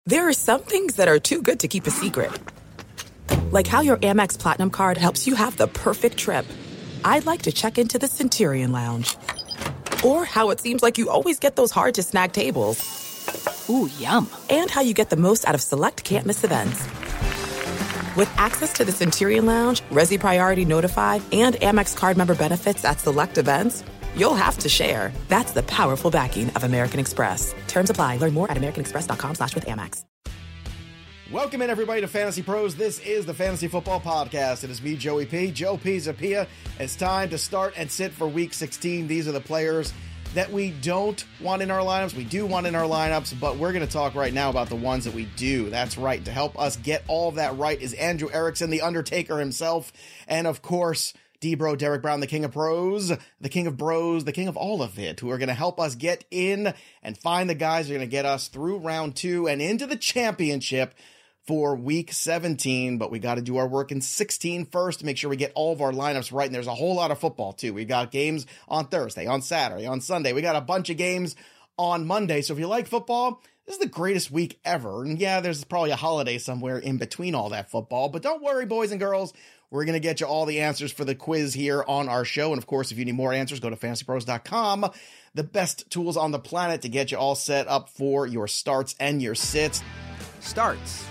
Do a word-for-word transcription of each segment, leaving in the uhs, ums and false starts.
There are some things that are too good to keep a secret. Like how your Amex Platinum card helps you have the perfect trip. I'd like to check into the Centurion Lounge. Or how it seems like you always get those hard-to-snag tables. Ooh, yum. And how you get the most out of select can't-miss events. With access to the Centurion Lounge, Resi Priority Notified, and Amex card member benefits at select events, you'll have to share. That's the powerful backing of American Express. Terms apply. Learn more at americanexpress.com slash with Amex. Welcome in, everybody, to Fantasy Pros. This is the Fantasy Football Podcast. It is me, Joey P. Joe P. Zapia. It's time to start and sit for Week sixteen. These are the players that we don't want in our lineups. We do want in our lineups, but we're going to talk right now about the ones that we do. That's right. To help us get all of that right is Andrew Erickson, the Undertaker himself, and, of course, D-Bro, Derek Brown, the king of pros, the king of bros, the king of all of it, who are going to help us get in and find the guys who are going to get us through round two and into the championship for week seventeen. But we got to do our work in sixteen first to make sure we get all of our lineups right. And there's a whole lot of football, too. We got games on Thursday, on Saturday, on Sunday. We got a bunch of games on Monday. So if you like football, this is the greatest week ever. And yeah, there's probably a holiday somewhere in between all that football. But don't worry, boys and girls. We're going to get you all the answers for the quiz here on our show. And of course, if you need more answers, go to fantasy pros dot com. The best tools on the planet to get you all set up for your starts and your sits. Starts.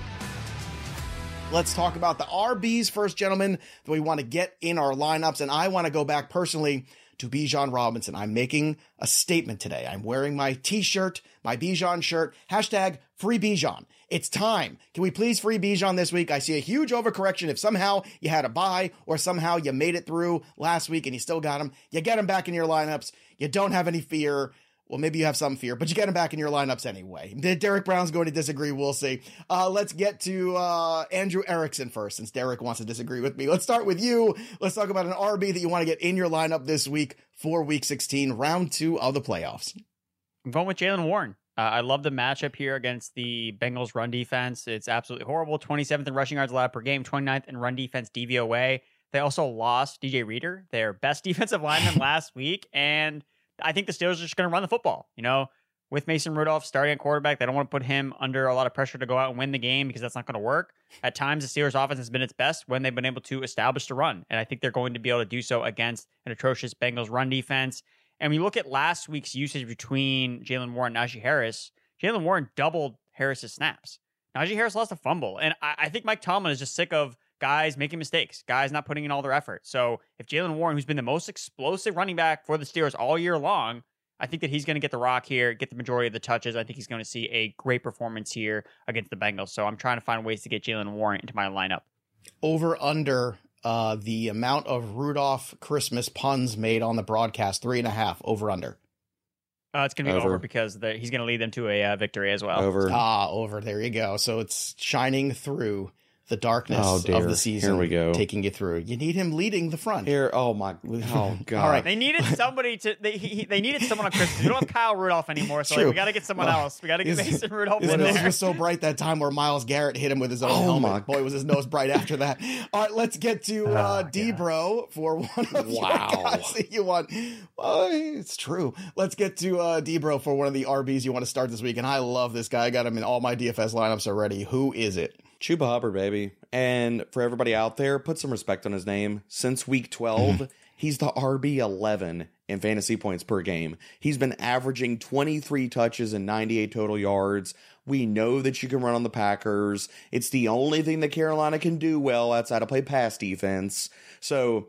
Let's talk about the R Bs first, gentlemen, that we want to get in our lineups. And I want to go back personally to Bijan Robinson. I'm making a statement today. I'm wearing my t-shirt, my Bijan shirt, hashtag free Bijan. It's time. Can we please free Bijan this week? I see a huge overcorrection. If somehow you had a bye or somehow you made it through last week and you still got him, you get him back in your lineups. You don't have any fear. Well, maybe you have some fear, but you get him back in your lineups anyway. Derek Brown's going to disagree. We'll see. Uh, let's get to uh, Andrew Erickson first, since Derek wants to disagree with me. Let's start with you. Let's talk about an R B that you want to get in your lineup this week for week sixteen, round two of the playoffs. I'm going with Jaylen Warren. Uh, I love the matchup here against the Bengals run defense. It's absolutely horrible. twenty-seventh in rushing yards allowed per game, twenty-ninth in run defense D V O A. They also lost D J Reader, their best defensive lineman last week, and I think the Steelers are just going to run the football. You know, with Mason Rudolph starting at quarterback, they don't want to put him under a lot of pressure to go out and win the game because that's not going to work. At times, the Steelers offense has been its best when they've been able to establish the run. And I think they're going to be able to do so against an atrocious Bengals run defense. And when you look at last week's usage between Jaylen Warren and Najee Harris, Jaylen Warren doubled Harris's snaps. Najee Harris lost a fumble. And I, I think Mike Tomlin is just sick of guys making mistakes, guys not putting in all their effort. So if Jaylen Warren, who's been the most explosive running back for the Steelers all year long, I think that he's going to get the rock here, get the majority of the touches. I think he's going to see a great performance here against the Bengals. So I'm trying to find ways to get Jaylen Warren into my lineup. Over under uh, the amount of Rudolph Christmas puns made on the broadcast, three and a half, over under. Uh, it's going to be Over. over because the, he's going to lead them to a uh, victory as well. Over. Ah, over. There you go. So it's shining through the darkness Oh, of dear. the season. Here we go. Taking you through. You need him leading the front. Here, oh my, oh god! All right. They needed somebody to. They he, they needed someone on Christmas. We don't have Kyle Rudolph anymore, so True. like, we got to get someone Well, else. We got to get his- Mason Rudolph His in nose there. was so bright that time where Myles Garrett hit him with his own Oh, helmet. my- Boy, was his nose bright after that. All right, let's get to uh, Oh, D-Bro for one of Wow. your guys that you want. Well, it's true. Let's get to uh, D-Bro for one of the R Bs you want to start this week. And I love this guy. I got him in all my D F S lineups already. Who is it? Chuba Hubbard, baby. And for everybody out there, put some respect on his name. Since week twelve, he's the R B eleven in fantasy points per game. He's been averaging twenty-three touches and ninety-eight total yards. We know that you can run on the Packers. It's the only thing that Carolina can do well outside of play pass defense. So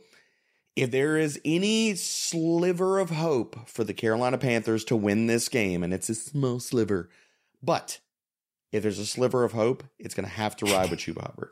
if there is any sliver of hope for the Carolina Panthers to win this game, and it's a small sliver, but if there's a sliver of hope, it's going to have to ride with Chuba Hubbard.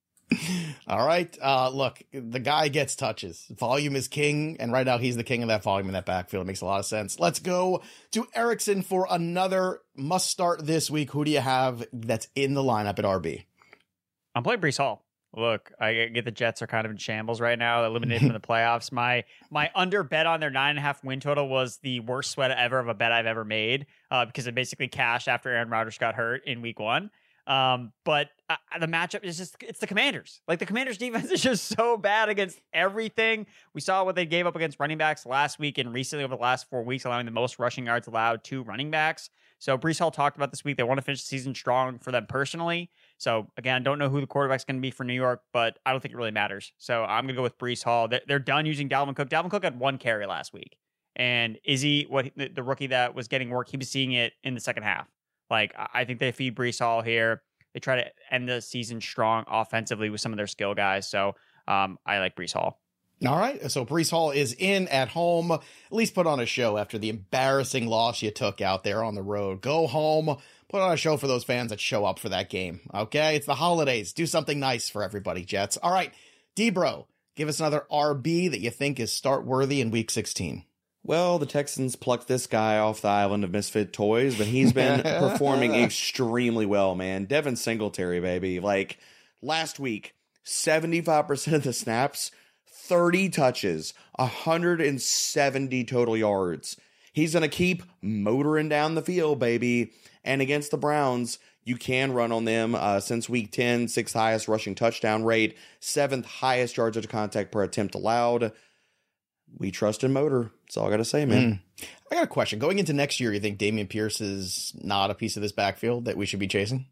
All right. Uh, look, the guy gets touches. Volume is king, and right now he's the king of that volume in that backfield. It makes a lot of sense. Let's go to Erickson for another must start this week. Who do you have that's in the lineup at R B? I'm playing Breece Hall. Look, I get the Jets are kind of in shambles right now, eliminated from the playoffs. My my under bet on their nine and a half win total was the worst sweat ever of a bet I've ever made uh, because it basically cashed after Aaron Rodgers got hurt in week one. Um, but uh, the matchup is just, it's the Commanders. Like the Commanders defense is just so bad against everything. We saw what they gave up against running backs last week and recently over the last four weeks, allowing the most rushing yards allowed to running backs. So Breece Hall talked about this week. They want to finish the season strong for them personally. So again, don't know who the quarterback's going to be for New York, but I don't think it really matters. So I'm going to go with Breece Hall. They're, they're done using Dalvin Cook. Dalvin Cook had one carry last week. And Izzy, what the, the rookie that was getting work, he was seeing it in the second half. Like, I think they feed Breece Hall here. They try to end the season strong offensively with some of their skill guys. So um, I like Breece Hall. All right. So Breece Hall is in at home. At least put on a show after the embarrassing loss you took out there on the road. Go home. Put on a show for those fans that show up for that game. Okay? It's the holidays. Do something nice for everybody, Jets. All right. D-Bro, give us another R B that you think is start worthy in week sixteen. Well, the Texans plucked this guy off the island of misfit toys, but he's been performing extremely well, man. Devin Singletary, baby. Like, last week, seventy-five percent of the snaps, thirty touches, one hundred seventy total yards. He's going to keep motoring down the field, baby. And against the Browns, you can run on them uh, since week ten, sixth highest rushing touchdown rate, seventh highest yards after contact per attempt allowed. We trust in motor. That's all I got to say, man. Mm. I got a question. Going into next year, you think Dameon Pierce is not a piece of this backfield that we should be chasing?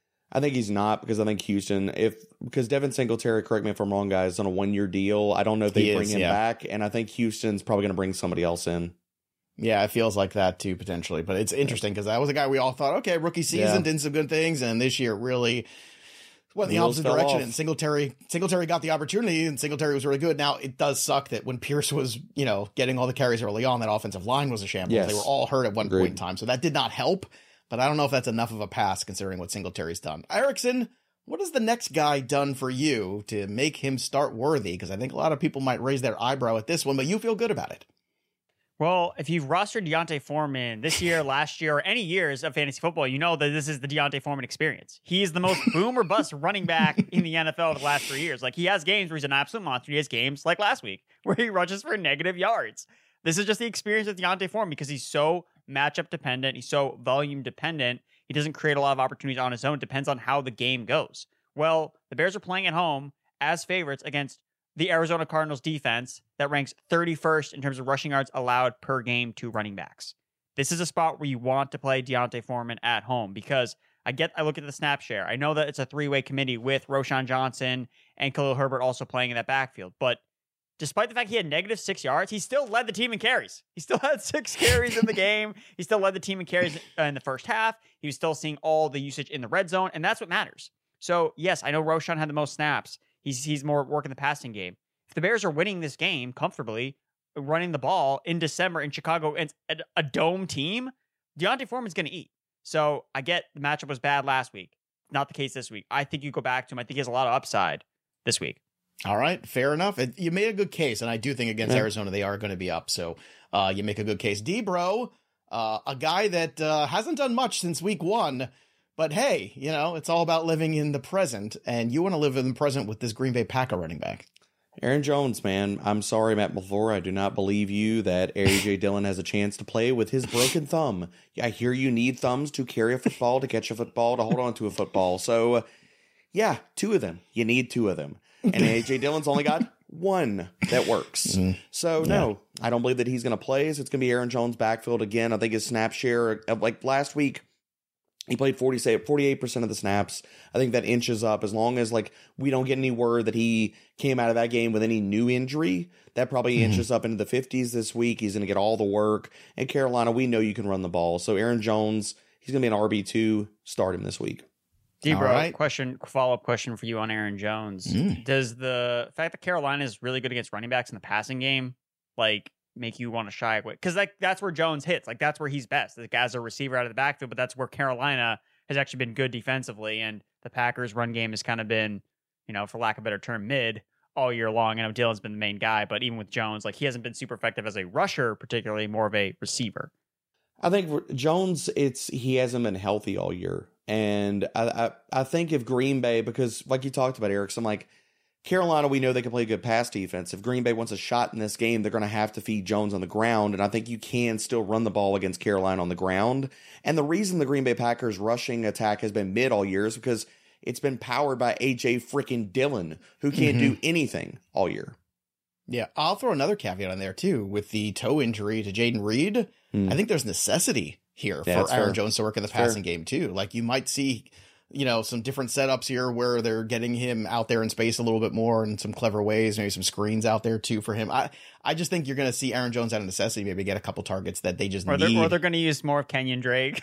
I think he's not, because I think Houston, if because Devin Singletary, correct me if I'm wrong, guys, on a one-year deal. I don't know if they He bring is, him yeah. back, and I think Houston's probably going to bring somebody else in. Yeah, it feels like that too, potentially. But it's interesting because that was a guy we all thought, okay, rookie season, Yeah. did some good things, and this year really went the Wheels opposite fell direction. off. And Singletary, Singletary got the opportunity, and Singletary was really good. Now, it does suck that when Pierce was, you know, getting all the carries early on, that offensive line was a shambles. Yes. They were all hurt at one Agreed. point in time, so that did not help. But I don't know if that's enough of a pass considering what Singletary's done. Erickson, what has the next guy done for you to make him start worthy? Because I think a lot of people might raise their eyebrow at this one, but you feel good about it. Well, if you've rostered Deontay Foreman this year, last year, or any years of fantasy football, you know that this is the Deontay Foreman experience. He is the most boom or bust running back in the N F L over the last three years. Like, he has games where he's an absolute monster. He has games like last week where he rushes for negative yards. This is just the experience with Deontay Foreman because he's so matchup dependent. He's so volume dependent. He doesn't create a lot of opportunities on his own. It depends on how the game goes. Well, the Bears are playing at home as favorites against the Arizona Cardinals defense that ranks thirty-first in terms of rushing yards allowed per game to running backs. This is a spot where you want to play Deontay Foreman at home because I get, I look at the snap share. I know that it's a three-way committee with Roshan Johnson and Khalil Herbert also playing in that backfield, but despite the fact he had negative six yards, he still led the team in carries. He still had six carries in the game. He still led the team in carries in the first half. He was still seeing all the usage in the red zone, and that's what matters. So, yes, I know Roshan had the most snaps. He's he's more working the passing game. If the Bears are winning this game comfortably, running the ball in December in Chicago and a, a dome team, Deontay Foreman's going to eat. So I get the matchup was bad last week. Not the case this week. I think you go back to him. I think he has a lot of upside this week. All right, fair enough. It, you made a good case, and I do think against Yeah. Arizona they are going to be up. So uh, you make a good case. D-Bro, uh, a guy that uh, hasn't done much since week one, but hey, you know, it's all about living in the present, and you want to live in the present with this Green Bay Packer running back. Aaron Jones, man. I'm sorry, Matt LaFleur. I do not believe you that A J Dillon has a chance to play with his broken thumb. I hear you need thumbs to carry a football, to catch a football, to hold on to a football. So, yeah, two of them. You need two of them. And A J Dillon's only got one that works. Mm-hmm. So, no, yeah. I don't believe that he's going to play. So it's going to be Aaron Jones' backfield again. I think his snap share, like last week, he played forty, forty-eight percent of the snaps. I think that inches up as long as like we don't get any word that he came out of that game with any new injury. That probably mm-hmm. inches up into the fifties this week. He's going to get all the work. And Carolina, we know you can run the ball. So Aaron Jones, he's going to be an R B two. Start him this week. D-Bro, right. question, follow-up question for you on Aaron Jones. Mm. Does the fact that Carolina is really good against running backs in the passing game, like, make you want to shy away? Because like that's where Jones hits. Like that's where he's best. Like as a receiver out of the backfield, but that's where Carolina has actually been good defensively, and the Packers' run game has kind of been, you know, for lack of a better term, mid all year long. I know Dillon's been the main guy, but even with Jones, like he hasn't been super effective as a rusher, particularly more of a receiver. I think Jones, it's he hasn't been healthy all year. And I, I I think if Green Bay, because like you talked about, Eric, so I'm like, Carolina, we know they can play good pass defense. If Green Bay wants a shot in this game, they're going to have to feed Jones on the ground. And I think you can still run the ball against Carolina on the ground. And the reason the Green Bay Packers rushing attack has been mid all year is because it's been powered by A J freaking Dillon, who can't mm-hmm. do anything all year. Yeah, I'll throw another caveat on there, too. With the toe injury to Jaden Reed, mm. I think there's necessity here Yeah, for Aaron fair. Jones to work in the It's passing fair. game too. Like you might see, you know, some different setups here where they're getting him out there in space a little bit more in some clever ways, maybe some screens out there too for him. I, I just think you're going to see Aaron Jones out of necessity, maybe get a couple targets that they just Or need. they're, or they're going to use more of Kenyon Drake.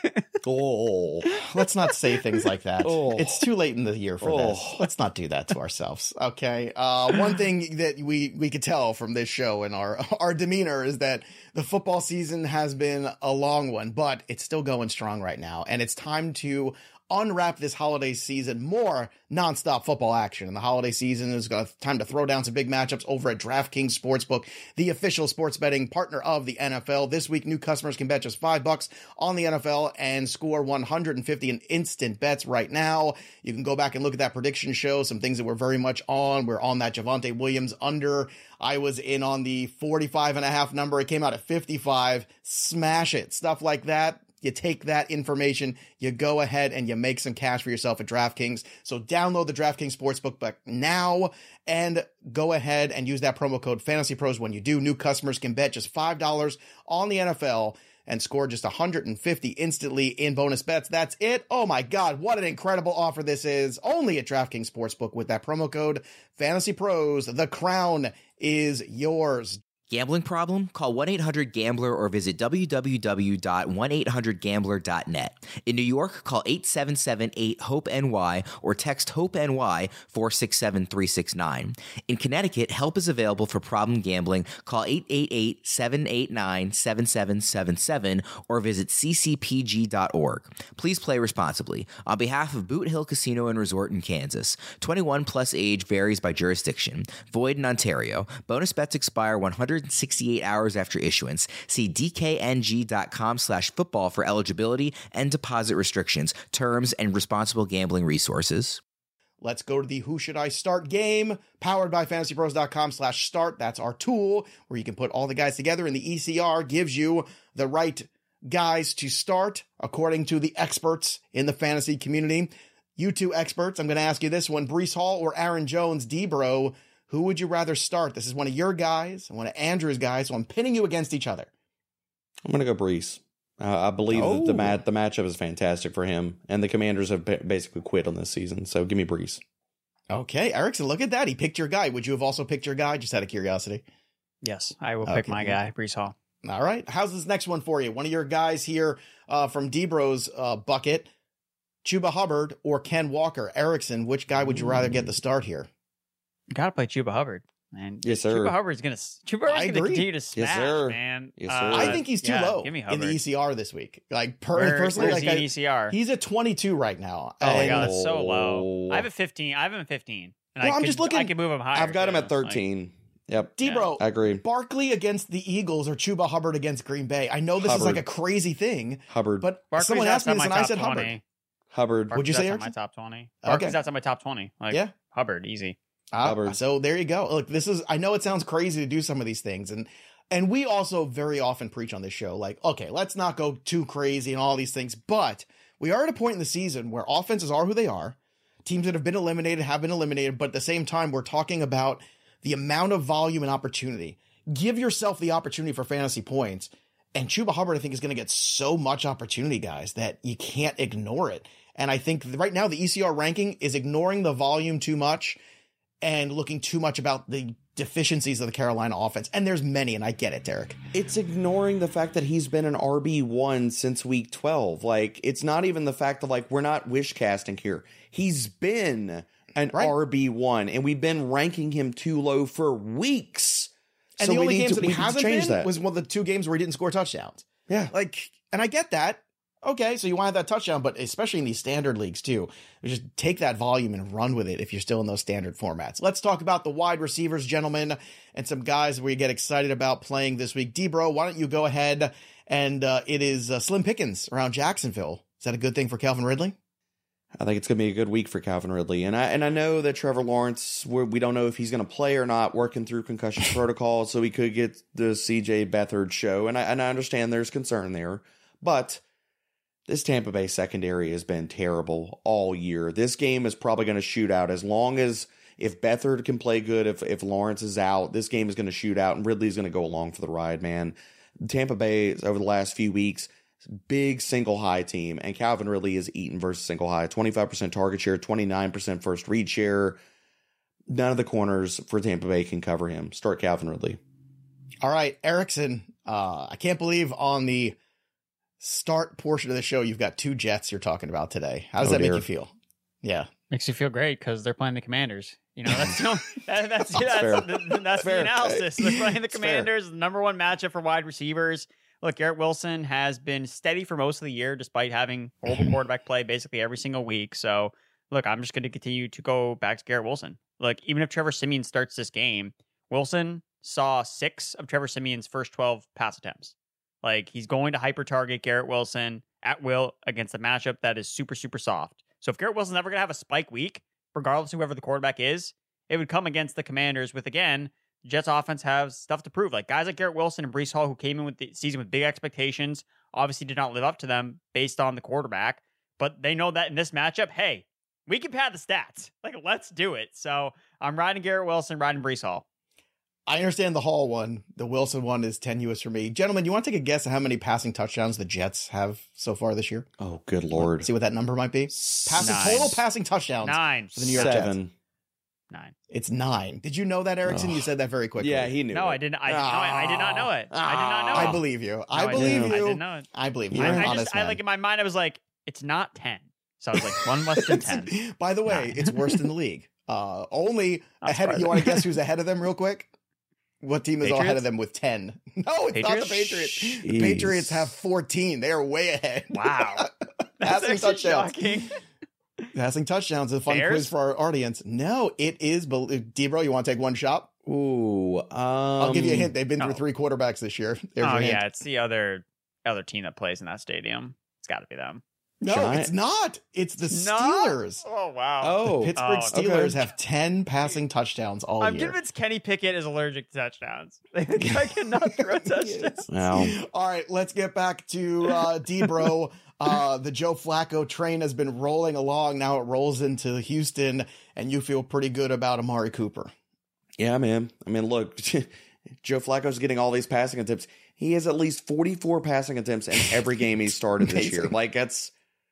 Oh, let's not say things like that. Oh. It's too late in the year for Oh. this. Let's not do that to ourselves. Okay. Uh, one thing that we, we could tell from this show and our, our demeanor is that the football season has been a long one, but it's still going strong right now. And it's time to unwrap this holiday season, more nonstop football action. And the holiday season is uh, time to throw down some big matchups over at DraftKings Sportsbook, the official sports betting partner of the N F L. This week, new customers can bet just five bucks on the N F L and score one hundred fifty in instant bets right now. You can go back and look at that prediction show, some things that we're very much on. We're on that Javonte Williams under. I was in on the forty-five and a half number. It came out at fifty-five. Smash it. Stuff like that. You take that information, you go ahead and you make some cash for yourself at DraftKings. So download the DraftKings Sportsbook book now and go ahead and use that promo code FantasyPros when you do. New customers can bet just five dollars on the N F L and score just one hundred fifty instantly in bonus bets. That's it. Oh my God, what an incredible offer this is. Only at DraftKings Sportsbook with that promo code FantasyPros. The crown is yours. Gambling problem? Call one eight hundred gambler or visit w w w dot one eight hundred gambler dot net. In New York, call eight seven seven eight hope N Y or text HOPE-NY four six seven three six nine. In Connecticut, help is available for problem gambling. Call eight eight eight seven eight nine seven seven seven seven or visit c c p g dot org. Please play responsibly. On behalf of Boot Hill Casino and Resort in Kansas, twenty-one plus age varies by jurisdiction. Void in Ontario. Bonus bets expire one hundred sixty-eight hours after issuance. See d k n g dot com slash football for eligibility and deposit restrictions, terms, and responsible gambling resources. Let's go to the Who Should I Start game, powered by fantasypros.com slash start. That's our tool where you can put all the guys together, and the E C R gives you the right guys to start according to the experts in the fantasy community. You two experts, I'm going to ask you this one. Breece Hall or Aaron Jones? D-Bro, who would you rather start? This is one of your guys and one of Andrew's guys, so I'm pinning you against each other. I'm going to go Breece. Uh, I believe Oh. that the mat the matchup is fantastic for him, and the Commanders have ba- basically quit on this season. So give me Breece. Okay, Erickson, look at that. He picked your guy. Would you have also picked your guy, just out of curiosity? Yes, I will Okay. pick my guy, Breece Hall. All right. How's this next one for you? One of your guys here uh, from D-Bro's uh, bucket, Chuba Hubbard or Ken Walker? Erickson, which guy would you rather get the start here? You gotta play Chuba Hubbard, man. Yes, sir. Chuba Hubbard's gonna Chuba Hubbard's I gonna agree. continue to smash, sir. man. Yes, sir. Uh, I think he's too yeah, low give me in Hubbard. the E C R this week. Like per- Where- personally, where's like he in I- E C R? he's at twenty-two right now. Oh my And- god, that's so Oh. low. I have a fifteen. I have him at fifteen. And Well, I I'm could, just looking- I could move him higher. I've got him too. at thirteen. Yep. D-Bro, I agree. Barkley against the Eagles or Chuba Hubbard against Green Bay. I know this is Hubbard. like a crazy thing, Hubbard. but Like, Barkley's someone asked me outside this my and I top said twenty. Hubbard. Hubbard. Would you say, Barkley's outside Erickson? my top twenty? Okay. Barkley's outside my top twenty. Like, Yeah. Hubbard, easy. Uh, Hubbard. so there you go. Look, this is, I know it sounds crazy to do some of these things. And, and we also very often preach on this show, like, okay, let's not go too crazy and all these things. But we are at a point in the season where offenses are who they are. Teams that have been eliminated have been eliminated. But at the same time, we're talking about the amount of volume and opportunity. Give yourself the opportunity for fantasy points. And Chuba Hubbard, I think, is going to get so much opportunity, guys, that you can't ignore it. And I think right now the E C R ranking is ignoring the volume too much and looking too much about the deficiencies of the Carolina offense. And there's many, and I get it, Derek. It's ignoring the fact that he's been an R B one since week twelve. Like, it's not even the fact that, like, we're not wish casting here. He's been an Right. R B one, and we've been ranking him too low for weeks. And So the we only need games to- that we he need to hasn't change been that. was one of the two games where he didn't score touchdowns. Yeah. Like, and I get that. Okay, so you want to have that touchdown, but especially in these standard leagues too, you just take that volume and run with it if you're still in those standard formats. Let's talk about the wide receivers, gentlemen, and some guys we get excited about playing this week. D-Bro, why don't you go ahead and uh, it is uh, Slim Pickens around Jacksonville. Is that a good thing for Calvin Ridley? I think it's going to be a good week for Calvin Ridley. And I and I know that Trevor Lawrence, we're, we don't know if he's going to play or not, working through concussion protocol, so we could get the C J Beathard show. And I, and I understand there's concern there. But this Tampa Bay secondary has been terrible all year. This game is probably going to shoot out as long as if Beathard can play good, if, if Lawrence is out, this game is going to shoot out, and Ridley's going to go along for the ride, man. Tampa Bay, over the last few weeks, big single high team, and Calvin Ridley is Eaton versus single high. twenty-five percent target share, twenty-nine percent first read share. None of the corners for Tampa Bay can cover him. Start Calvin Ridley. All right, Erickson. Uh, I can't believe on the start portion of the show you've got two Jets you're talking about today. How does Oh, that dear. make you feel? Yeah. Makes you feel great because they're playing the Commanders. You know, that's the, that, that's, that's, fair. the, that's the fair. analysis. They're playing the It's fair. Commanders, the number one matchup for wide receivers. Look, Garrett Wilson has been steady for most of the year, despite having horrible quarterback play basically every single week. So, look, I'm just going to continue to go back to Garrett Wilson. Look, even if Trevor Siemian starts this game, Wilson saw six of Trevor Siemian's first twelve pass attempts. Like, he's going to hyper target Garrett Wilson at will against a matchup that is super, super soft. So if Garrett Wilson's ever going to have a spike week, regardless of whoever the quarterback is, it would come against the Commanders with, again, the Jets offense has stuff to prove. Like guys like Garrett Wilson and Breece Hall, who came in with the season with big expectations, obviously did not live up to them based on the quarterback. But they know that in this matchup, hey, we can pad the stats. Like, let's do it. So I'm riding Garrett Wilson, riding Breece Hall. I understand the Hall one. The Wilson one is tenuous for me. Gentlemen, you want to take a guess at how many passing touchdowns the Jets have so far this year? Oh, good Lord. See what that number might be? Passing Nine. total passing touchdowns Nine. for the New York Jets. Seven. Nine. It's nine. Did you know that, Erickson? Oh. You said that very quickly. Yeah, he knew No, it. I didn't. I, no, I, I did not know it. I did not know it. I believe you. No, I I believe didn't. you. I didn't know it. I believe you. Yeah. You're an I, I honest just, I, man. like in my mind, I was like, it's not ten. So I was like, one less than ten. By the way, Nine. it's worst in the league. Uh, only Not ahead. Of, you surprising. want to guess who's ahead of them, real quick? What team is all ahead Patriots? of them with ten? No, it's not the Patriots? Patriots. The Jeez. Patriots have fourteen. They are way ahead. Wow. That's Passing actually touchdowns. shocking. Passing touchdowns is a fun Bears? quiz for our audience. No, it is. Debro, you want to take one shot? Ooh. Um, I'll give you a hint. They've been through oh. three quarterbacks this year. There's Oh your hint. yeah, it's the other other team that plays in that stadium. It's got to be them. No, Giant- it's not. It's the Not? Steelers. Oh wow. Oh. The Pittsburgh Oh, Steelers okay. have ten passing touchdowns all I'm year. convinced Kenny Pickett is allergic to touchdowns. The guy cannot throw touchdowns. Wow. All right, let's get back to uh, Debro. Uh, the Joe Flacco train has been rolling along. Now it rolls into Houston, and you feel pretty good about Amari Cooper. Yeah, man. I mean, look, Joe Flacco's getting all these passing attempts. He has at least forty-four passing attempts in every game he's started this year. Amazing. Like, that's...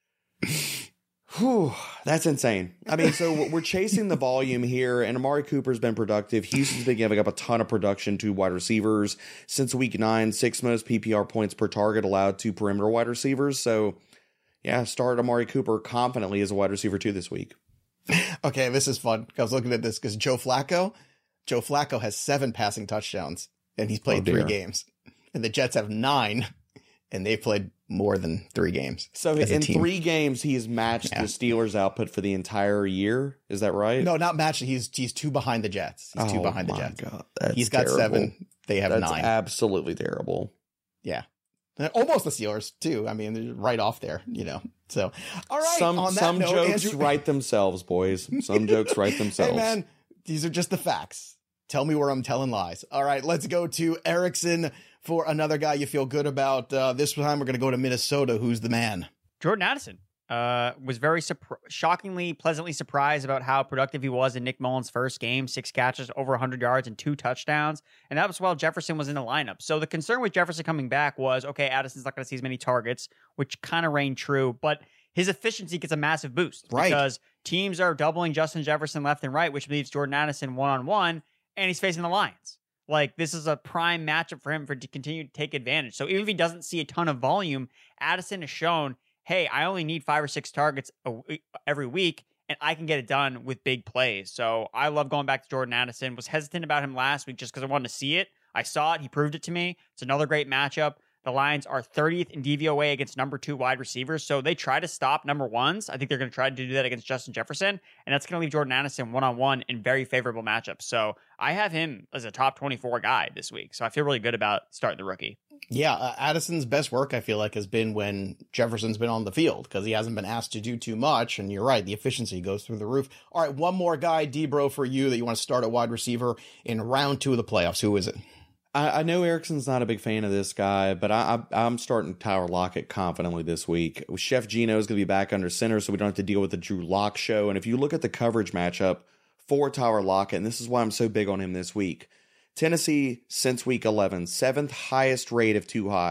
Whew, that's insane. I mean, so we're chasing the volume here, and Amari Cooper's been productive. Houston's been giving up a ton of production to wide receivers since week nine, sixth most P P R points per target allowed to perimeter wide receivers. So, yeah, start Amari Cooper confidently as a wide receiver two this week. Okay, this is fun. I was looking at this because Joe Flacco, Joe Flacco has seven passing touchdowns, and he's played Oh, three dear. games. And the Jets have nine, and they've played more than three games. So as a in team. three games, he's matched Yeah. the Steelers' output for the entire year. Is that right? No, not matched. He's he's two behind the Jets. He's two Oh behind the my Jets. God, that's He's got terrible. seven. They have That's nine. absolutely terrible. Yeah. Almost the Steelers, too. I mean, they're right off there, you know. So, all right. some on that some note, jokes Andrew- write themselves, boys. Some jokes write themselves. Hey, man, these are just the facts. Tell me where I'm telling lies. All right, let's go to Erickson for another guy you feel good about. Uh, this time we're going to go to Minnesota. Who's the man? Jordan Addison uh, was very surpri- shockingly, pleasantly surprised about how productive he was in Nick Mullins' first game. Six catches, over one hundred yards, and two touchdowns. And that was while Jefferson was in the lineup. So the concern with Jefferson coming back was, okay, Addison's not going to see as many targets, which kind of reigned true. But his efficiency gets a massive boost. Right. Because teams are doubling Justin Jefferson left and right, which leaves Jordan Addison one-on-one, and he's facing the Lions. Like, this is a prime matchup for him for to continue to take advantage. So even if he doesn't see a ton of volume, Addison has shown, hey, I only need five or six targets a week, every week, and I can get it done with big plays. So I love going back to Jordan Addison. Was hesitant about him last week just because I wanted to see it. I saw it. He proved it to me. It's another great matchup. The Lions are thirtieth in D V O A against number two wide receivers, so they try to stop number ones. I think they're going to try to do that against Justin Jefferson, and that's going to leave Jordan Addison one-on-one in very favorable matchups. So I have him as a top twenty-four guy this week, so I feel really good about starting the rookie. Yeah, uh, Addison's best work, I feel like, has been when Jefferson's been on the field because he hasn't been asked to do too much. And you're right, the efficiency goes through the roof. All right, one more guy, Debro, for you that you want to start at wide receiver in round two of the playoffs. Who is it? I, I know Erickson's not a big fan of this guy, but I, I, I'm starting Tyler Lockett confidently this week. Chef Gino is going to be back under center, so we don't have to deal with the Drew Lock show. And if you look at the coverage matchup for Tyler Lockett, and this is why I'm so big on him this week, Tennessee, since week eleven, seventh highest rate of too high.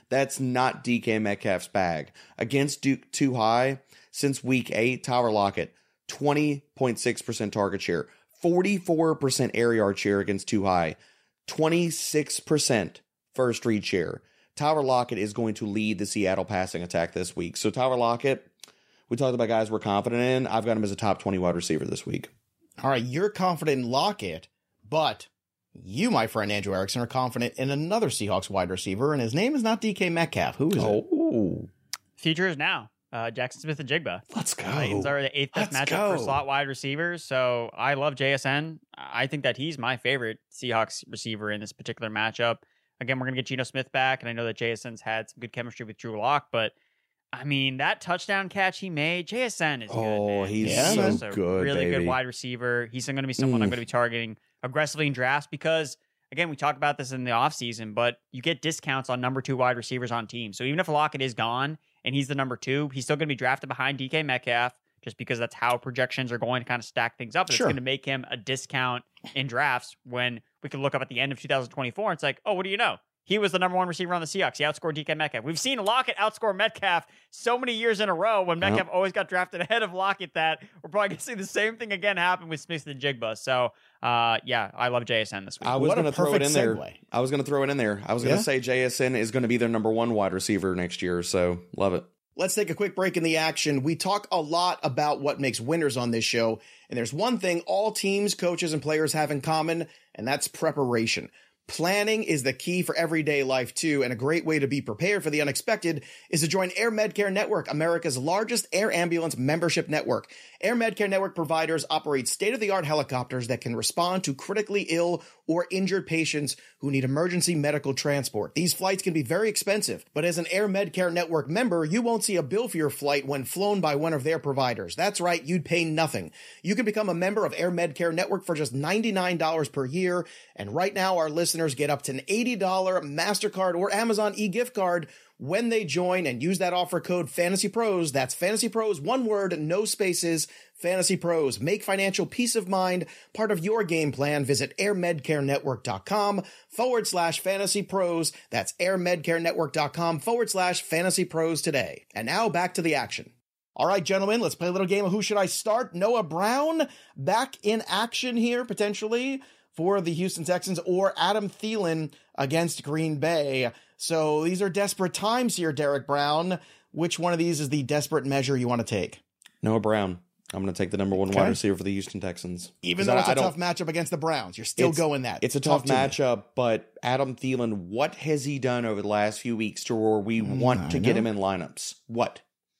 That's not D K Metcalf's bag. Against Duke Too High, since week eight, Tyler Lockett, twenty point six percent target share, forty-four percent air yard share against Too High, twenty-six percent first read share. Tyler Lockett is going to lead the Seattle passing attack this week. So Tyler Lockett, we talked about guys we're confident in. I've got him as a top twenty wide receiver this week. All right, you're confident in Lockett, but you, my friend Andrew Erickson, are confident in another Seahawks wide receiver, and his name is not D K Metcalf. Who is oh. it? Oh, Future is now. Uh, Jackson Smith and Jigba. Let's go. Titans are the eighth best Let's matchup for go. slot wide receivers. So I love J S N. I think that he's my favorite Seahawks receiver in this particular matchup. Again, we're going to get Geno Smith back, and I know that J S N's had some good chemistry with Drew Lock, but I mean, that touchdown catch he made, J S N is good. Oh, man. he's Yeah, so man. He's a good, really baby. good wide receiver. He's going to be someone Mm. I'm going to be targeting aggressively in drafts because, again, we talk about this in the offseason, but you get discounts on number two wide receivers on teams. So even if Lockett is gone and he's the number two, he's still going to be drafted behind D K Metcalf just because that's how projections are going to kind of stack things up. And Sure. It's going to make him a discount in drafts when we can look up at the end of two thousand twenty-four and it's like, oh, what do you know? He was the number one receiver on the Seahawks. He outscored D K Metcalf. We've seen Lockett outscore Metcalf so many years in a row when Metcalf always got drafted ahead of Lockett that we're probably going to see the same thing again happen with Smith and Jigba. So, uh, yeah, I love J S N this week. I was What a going to throw it perfect in there. segue. I was going to throw it in there. I was going to Yeah? say J S N is going to be their number one wide receiver next year. So love it. Let's take a quick break in the action. We talk a lot about what makes winners on this show, and there's one thing all teams, coaches, and players have in common, and that's preparation. Planning is the key for everyday life, too, and a great way to be prepared for the unexpected is to join Air Medcare Network, America's largest air ambulance membership network. Air Medcare Network providers operate state-of-the-art helicopters that can respond to critically ill or injured patients who need emergency medical transport. These flights can be very expensive, but as an Air Medcare Network member, you won't see a bill for your flight when flown by one of their providers. That's right, you'd pay nothing. You can become a member of Air Medcare Network for just ninety-nine dollars per year, and right now our listeners get up to an eighty dollars MasterCard or Amazon e-gift card when they join and use that offer code Fantasy Pros. That's Fantasy Pros, one word, no spaces, Fantasy Pros. Make financial peace of mind part of your game plan. Visit airmedcarenetwork.com forward slash Fantasy Pros. That's airmedcarenetwork.com forward slash Fantasy Pros today. And now back to the action. All right, gentlemen, let's play a little game of Who Should I Start? Noah Brown back in action here, potentially, for the Houston Texans, or Adam Thielen against Green Bay. So these are desperate times here, Derek Brown. Which one of these is the desperate measure you want to take? Noah Brown. I'm going to take the number one Okay. wide receiver for the Houston Texans. Even 'Cause though I- it's a I don't- tough matchup against the Browns, you're still It's- going that. It's a tough Talk to me. matchup, but Adam Thielen, what has he done over the last few weeks to where we want I to get know. him in lineups? What?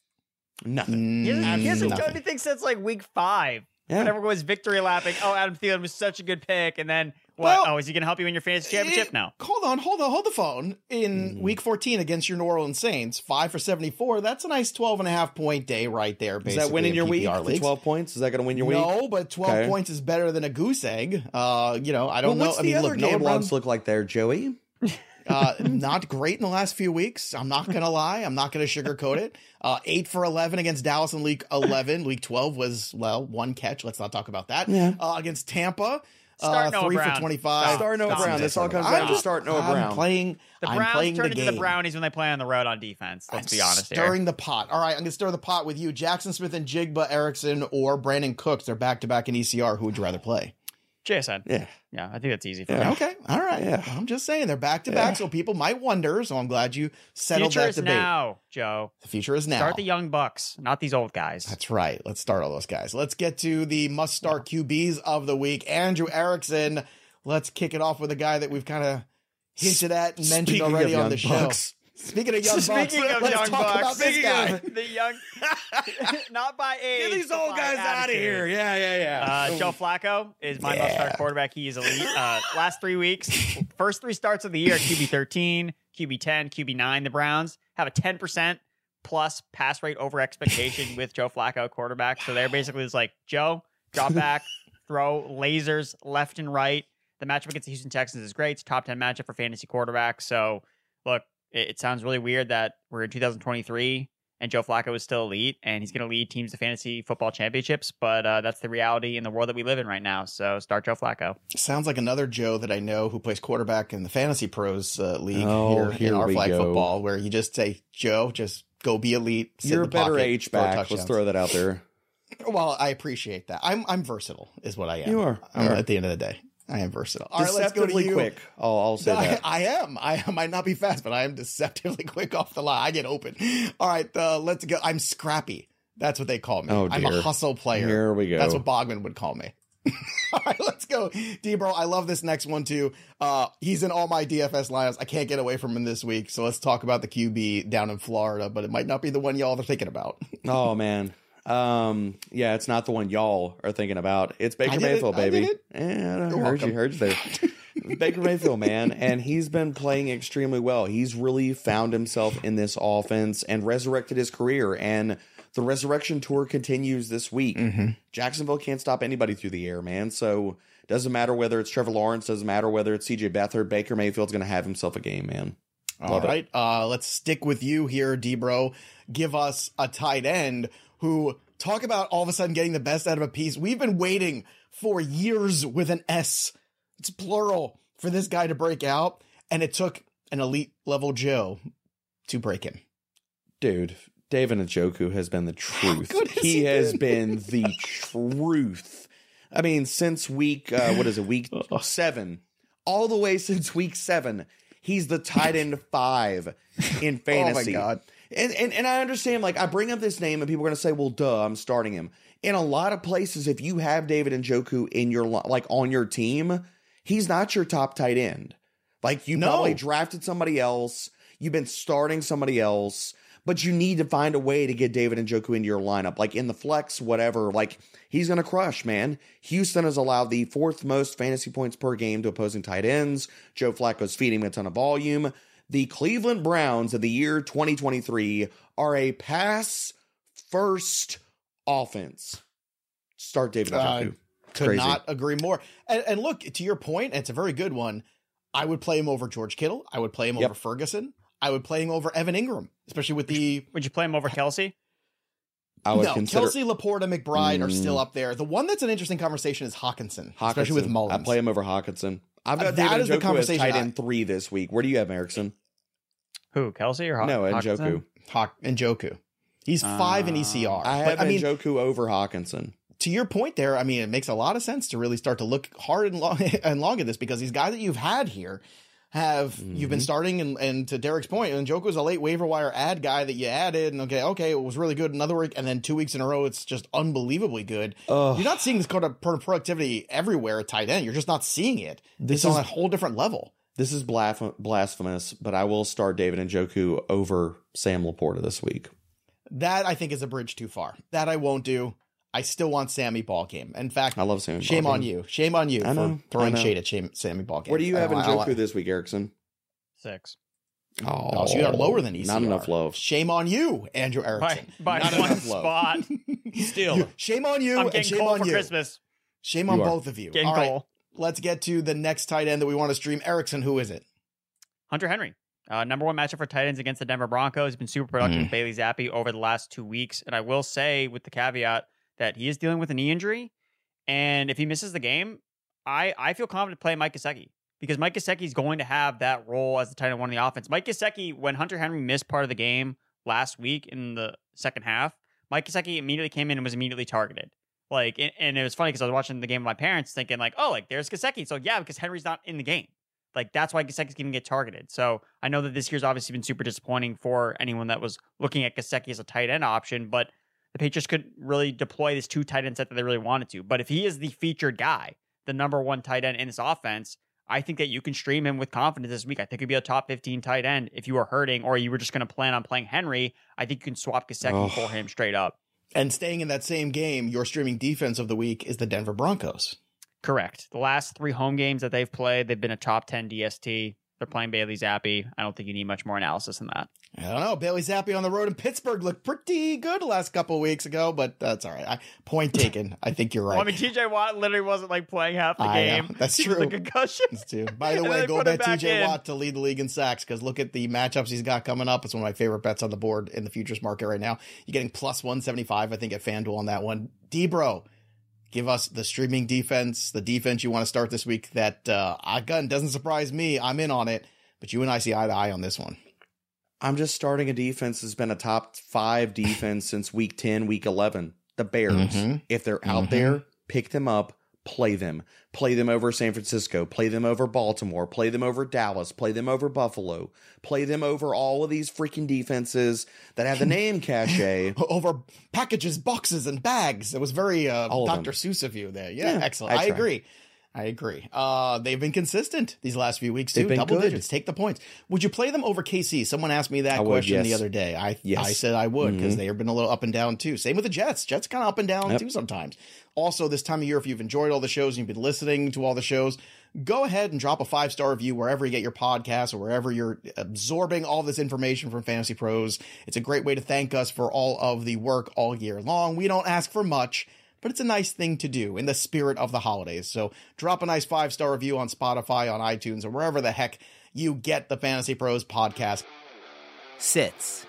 Nothing. He hasn't, he hasn't done Nothing. anything since like week five. Yeah. Whenever was victory lapping, oh, Adam Thielen was such a good pick. And then what? Well, oh, is he going to help you in your fantasy championship? It- No. Hold on, hold on, hold the phone. In Mhm. week fourteen against your New Orleans Saints, five for seventy-four. That's a nice twelve and a half point day right there. Is Basically, that winning in your P week? P R The leagues. twelve points? Is that going to win your week? No, but twelve Okay. points is better than a goose egg. Uh, you know, I don't Well, know. what's I the mean, other look, game Noah Brown, logs look like there, Joey? uh, not great in the last few weeks. I'm not gonna lie. I'm not gonna sugarcoat it. Uh, eight for eleven against Dallas in Week eleven. Week twelve was well one catch. Let's not talk about that. Yeah. Uh, against Tampa. Start Uh, Noah three Brown. for twenty-five. Stop. Start Noah Stop. Brown. This all comes I'm down to just- start Noah I'm Brown. playing. The I'm Browns playing turn the into game. the Brownies when they play on the road on defense. Let's I'm be honest here. stirring the pot. All right, I'm going to stir the pot with you. Jackson Smith and Jigba Erickson or Brandon Cooks. They're back-to-back in E C R. Who would you rather play? J S N. Yeah. Yeah, I think that's easy for Yeah. me. Okay, all right. Yeah. I'm just saying they're back-to-back, Yeah. so people might wonder. So I'm glad you settled Future that is debate. now, Joe. The future is now. Start the young bucks, not these old guys. That's right. Let's start all those guys. Let's get to the must-start Q Bs of the week. Andrew Erickson. Let's kick it off with a guy that we've kind of hinted at and mentioned Speaking already of on young the show. bucks. Speaking of young bucks, Speaking of let's young talk bucks, about this speaking guy. of the young, not by age. Get these but old by guys out of attitude. here. Yeah, yeah, yeah. Uh, Joe Flacco is my Yeah. must-start quarterback. He is elite. Uh, last three weeks, first three starts of the year, Q B thirteen, Q B ten, Q B nine. The Browns have a ten percent plus pass rate over expectation with Joe Flacco quarterback. So they're basically just like, Joe, drop back, throw lasers left and right. The matchup against the Houston Texans is great. It's a top ten matchup for fantasy quarterbacks. So look, it, it sounds really weird that we're in two thousand twenty-three and Joe Flacco is still elite, and he's going to lead teams to fantasy football championships. But uh, that's the reality in the world that we live in right now. So start Joe Flacco. Sounds like another Joe that I know who plays quarterback in the Fantasy Pros uh, League Oh, here, here in our we flag go. football, where you just say, Joe, just go be elite. Sit You're in a the better pocket, H throw back. Let's touchdowns. throw that out there. Well, I appreciate that. I'm I'm versatile, is what I am. You are. I'm, You are. At the end of the day, I am versatile. All right, let's go to Deceptively you. quick. I'll, I'll say I, that. I am. I might not be fast, but I am deceptively quick off the line. I get open. All right, uh, let's go. I'm scrappy. That's what they call me. Oh, I'm a dear. hustle player. Here we go. That's what Bogman would call me. All right, let's go. D-Bro, I love this next one too. Uh, he's in all my D F S lineups. I can't get away from him this week. So let's talk about the Q B down in Florida, but it might not be the one y'all are thinking about. Oh, man. Um, yeah, it's not the one y'all are thinking about. It's Baker I did it. Mayfield, I baby. did it. Yeah, I You're heard welcome. you, heard you there. Baker Mayfield, man, and he's been playing extremely well. He's really found himself in this offense and resurrected his career. And the resurrection tour continues this week. Mm-hmm. Jacksonville can't stop anybody through the air, man. So doesn't matter whether it's Trevor Lawrence, doesn't matter whether it's C J Beathard. Baker Mayfield's going to have himself a game, man. All Love it. right, uh, let's stick with you here, D-Bro. Give us a tight end who, talk about all of a sudden getting the best out of a piece. We've been waiting for years with an S. It's plural for this guy to break out, and it took an elite level Joe to break him. Dude, David Njoku has been the truth. good has He he has been? been the truth. I mean, since week, uh, what is it, week seven, all the way since week seven, he's the tight end five in fantasy. Oh, my God. And, and and I understand, like, I bring up this name and people are going to say, well, duh, I'm starting him. In a lot of places, if you have David Njoku in your, li- like, on your team, he's not your top tight end. Like, you No. probably drafted somebody else. You've been starting somebody else. But you need to find a way to get David Njoku into your lineup, like in the flex, whatever. Like, he's going to crush, man. Houston has allowed the fourth most fantasy points per game to opposing tight ends. Joe Flacco's feeding him a ton of volume. The Cleveland Browns of the year twenty twenty-three are a pass-first offense. Start David Njoku. Uh, could Crazy. not agree more. And, and look, to your point, it's a very good one. I would play him over George Kittle. I would play him Yep. over Ferguson. I would play him over Evan Ingram, especially with the Would you play him over Kelsey? I would no, consider Kelsey, Laporta, McBride are Mm. still up there. The one that's an interesting conversation is Hawkinson, Hawkinson. especially with Mullins. I play him over Hawkinson. I've Uh, got that David is the Njoku as conversation tight I- end three this week. Where do you have Erickson? Who, Kelsey or Haw- No, Hawkinson? Njoku. Hawk and Joku. He's five in E C R. I But, have I mean, Njoku over Hawkinson. to your point there, I mean, it makes a lot of sense to really start to look hard and long, and long at this because these guys that you've had here have you've Mm-hmm. been starting, and, and to Derek's point, and Njoku was a late waiver wire ad guy that you added, and okay, okay, it was really good another week, and then two weeks in a row, it's just unbelievably good. Ugh. You're not seeing this kind of pro- productivity everywhere at tight end. You're just not seeing it. This it's on is- a whole different level. This is blasphemous, blasphemous, but I will start David Njoku over Sam Laporta this week. That I think is a bridge too far. That I won't do. I still want Sammy Ballgame. In fact, I love Sammy shame Ballgame. on you. Shame on you I know, for throwing I know. shade at shame, Sammy Ballgame. Where do you have I don't- I Njoku don't- this week, Erickson? Six. Oh, Oh, so you got lower than E C R. Not enough love. Shame on you, Andrew By, Erickson. by Not one enough love. spot. Still. You- shame on you I'm and getting shame cold on for you. Christmas. Shame on You are. both of you. Getting All right, cold. let's get to the next tight end that we want to stream. Erickson, who is it? Hunter Henry. Uh, number one matchup for tight ends against the Denver Broncos. He's been super productive Mm. with Bailey Zappi over the last two weeks. And I will say, with the caveat that he is dealing with a knee injury. And if he misses the game, I, I feel confident playing Mike Gesicki because Mike Gesicki is going to have that role as the tight end one in the offense. Mike Gesicki, when Hunter Henry missed part of the game last week in the second half, Mike Gesicki immediately came in and was immediately targeted. Like, and, and it was funny because I was watching the game with my parents thinking like, oh, like there's Gesicki. So yeah, because Henry's not in the game. Like, that's why Gesicki's going to get targeted. So I know that this year's obviously been super disappointing for anyone that was looking at Gesicki as a tight end option, but the Patriots couldn't really deploy this two tight end set that they really wanted to. But if he is the featured guy, the number one tight end in this offense, I think that you can stream him with confidence this week. I think he'd be a top fifteen tight end if you were hurting or you were just going to plan on playing Henry. I think you can swap Gesicki Oh. for him straight up. And staying in that same game, your streaming defense of the week is the Denver Broncos. Correct. The last three home games that they've played, they've been a top ten D S T. They're playing Bailey Zappi. I don't think you need much more analysis than that. I don't know. Bailey Zappi on the road in Pittsburgh looked pretty good the last couple of weeks ago, but that's all right. I, point taken. I think you're right. Well, I mean, T J Watt literally wasn't like playing half the I game. know. That's He true. was a concussion. That's true. By the And way, they go put him bet T back J in. Watt to lead the league in sacks because look at the matchups he's got coming up. It's one of my favorite bets on the board in the futures market right now. You're getting plus one seventy-five, I think, at FanDuel on that one. D-Bro, give us the streaming defense, the defense you want to start this week that, uh, again, doesn't surprise me. I'm in on it, but you and I see eye to eye on this one. I'm just starting a defense that's been a top five defense since week ten, week eleven. The Bears. Mhm. If they're out Mhm. there, pick them up, play them. Play them over San Francisco. Play them over Baltimore. Play them over Dallas. Play them over Buffalo. Play them over all of these freaking defenses that have the name cachet. Over packages, boxes, and bags. It was very uh, All of Doctor them. Seuss of you there. Yeah, Yeah, excellent. I I, try. agree. I agree. Uh, they've been consistent these last few weeks too. They've been Double good. digits. Take the points. Would you play them over K C? Someone asked me that I would, question the yes. other day. I Yes. I said I would because Mhm. they have been a little up and down too. Same with the Jets. Jets kind of up and down Yep. too sometimes. Also, this time of year, if you've enjoyed all the shows and you've been listening to all the shows, go ahead and drop a five star review wherever you get your podcasts or wherever you're absorbing all this information from Fantasy Pros. It's a great way to thank us for all of the work all year long. We don't ask for much, but it's a nice thing to do in the spirit of the holidays. So drop a nice five star review on Spotify, on iTunes, or wherever the heck you get the Fantasy Pros podcast. Sits.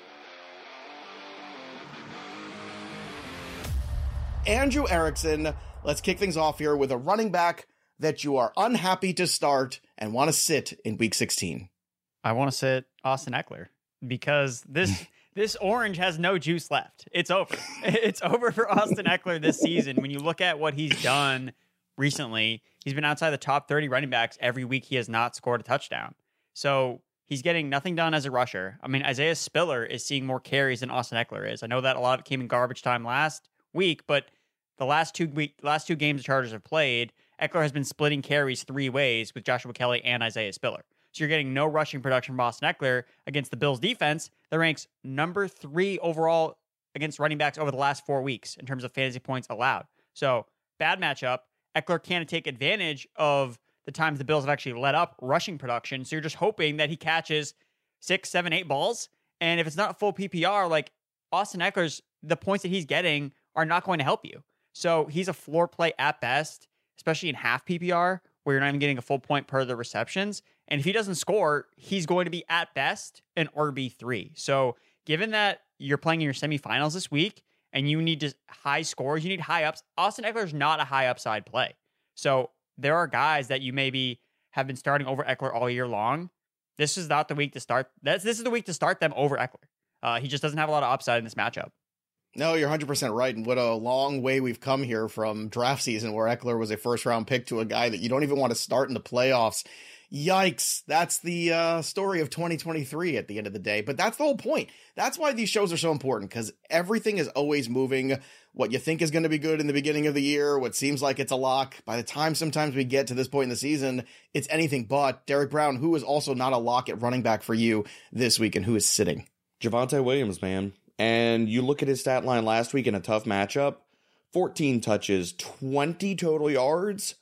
Andrew Erickson, let's kick things off here with a running back that you are unhappy to start and want to sit in week sixteen. I want to sit Austin Eckler because this this orange has no juice left. It's over. It's over for Austin Eckler this season. When you look at what he's done recently, he's been outside the top thirty running backs every week. He has not scored a touchdown. So he's getting nothing done as a rusher. I mean, Isaiah Spiller is seeing more carries than Austin Eckler is. I know that a lot of it came in garbage time last week, but the last two week last two games the Chargers have played, Eckler has been splitting carries three ways with Joshua Kelly and Isaiah Spiller. So you're getting no rushing production from Austin Eckler against the Bills defense that ranks number three overall against running backs over the last four weeks in terms of fantasy points allowed. So bad matchup. Eckler can't take advantage of the times the Bills have actually let up rushing production. So you're just hoping that he catches six, seven, eight balls. And if it's not full P P R, like Austin Eckler's, the points that he's getting are not going to help you. So he's a floor play at best, especially in half P P R, where you're not even getting a full point per the receptions. And if he doesn't score, he's going to be at best an R B three. So given that you're playing in your semifinals this week and you need to high scores, you need high ups, Austin Eckler is not a high upside play. So there are guys that you maybe have been starting over Eckler all year long. This is not the week to start. That's, this is the week to start them over Eckler. Uh, he just doesn't have a lot of upside in this matchup. No, you're one hundred percent right. And what a long way we've come here from draft season where Eckler was a first round pick to a guy that you don't even want to start in the playoffs. Yikes. That's the uh, story of twenty twenty-three at the end of the day. But that's the whole point. That's why these shows are so important, because everything is always moving. What you think is going to be good in the beginning of the year, what seems like it's a lock, by the time sometimes we get to this point in the season, it's anything but. Derek Brown, who is also not a lock at running back for you this week and who is sitting? Javonte Williams, man. And you look at his stat line last week in a tough matchup, fourteen touches, twenty total yards.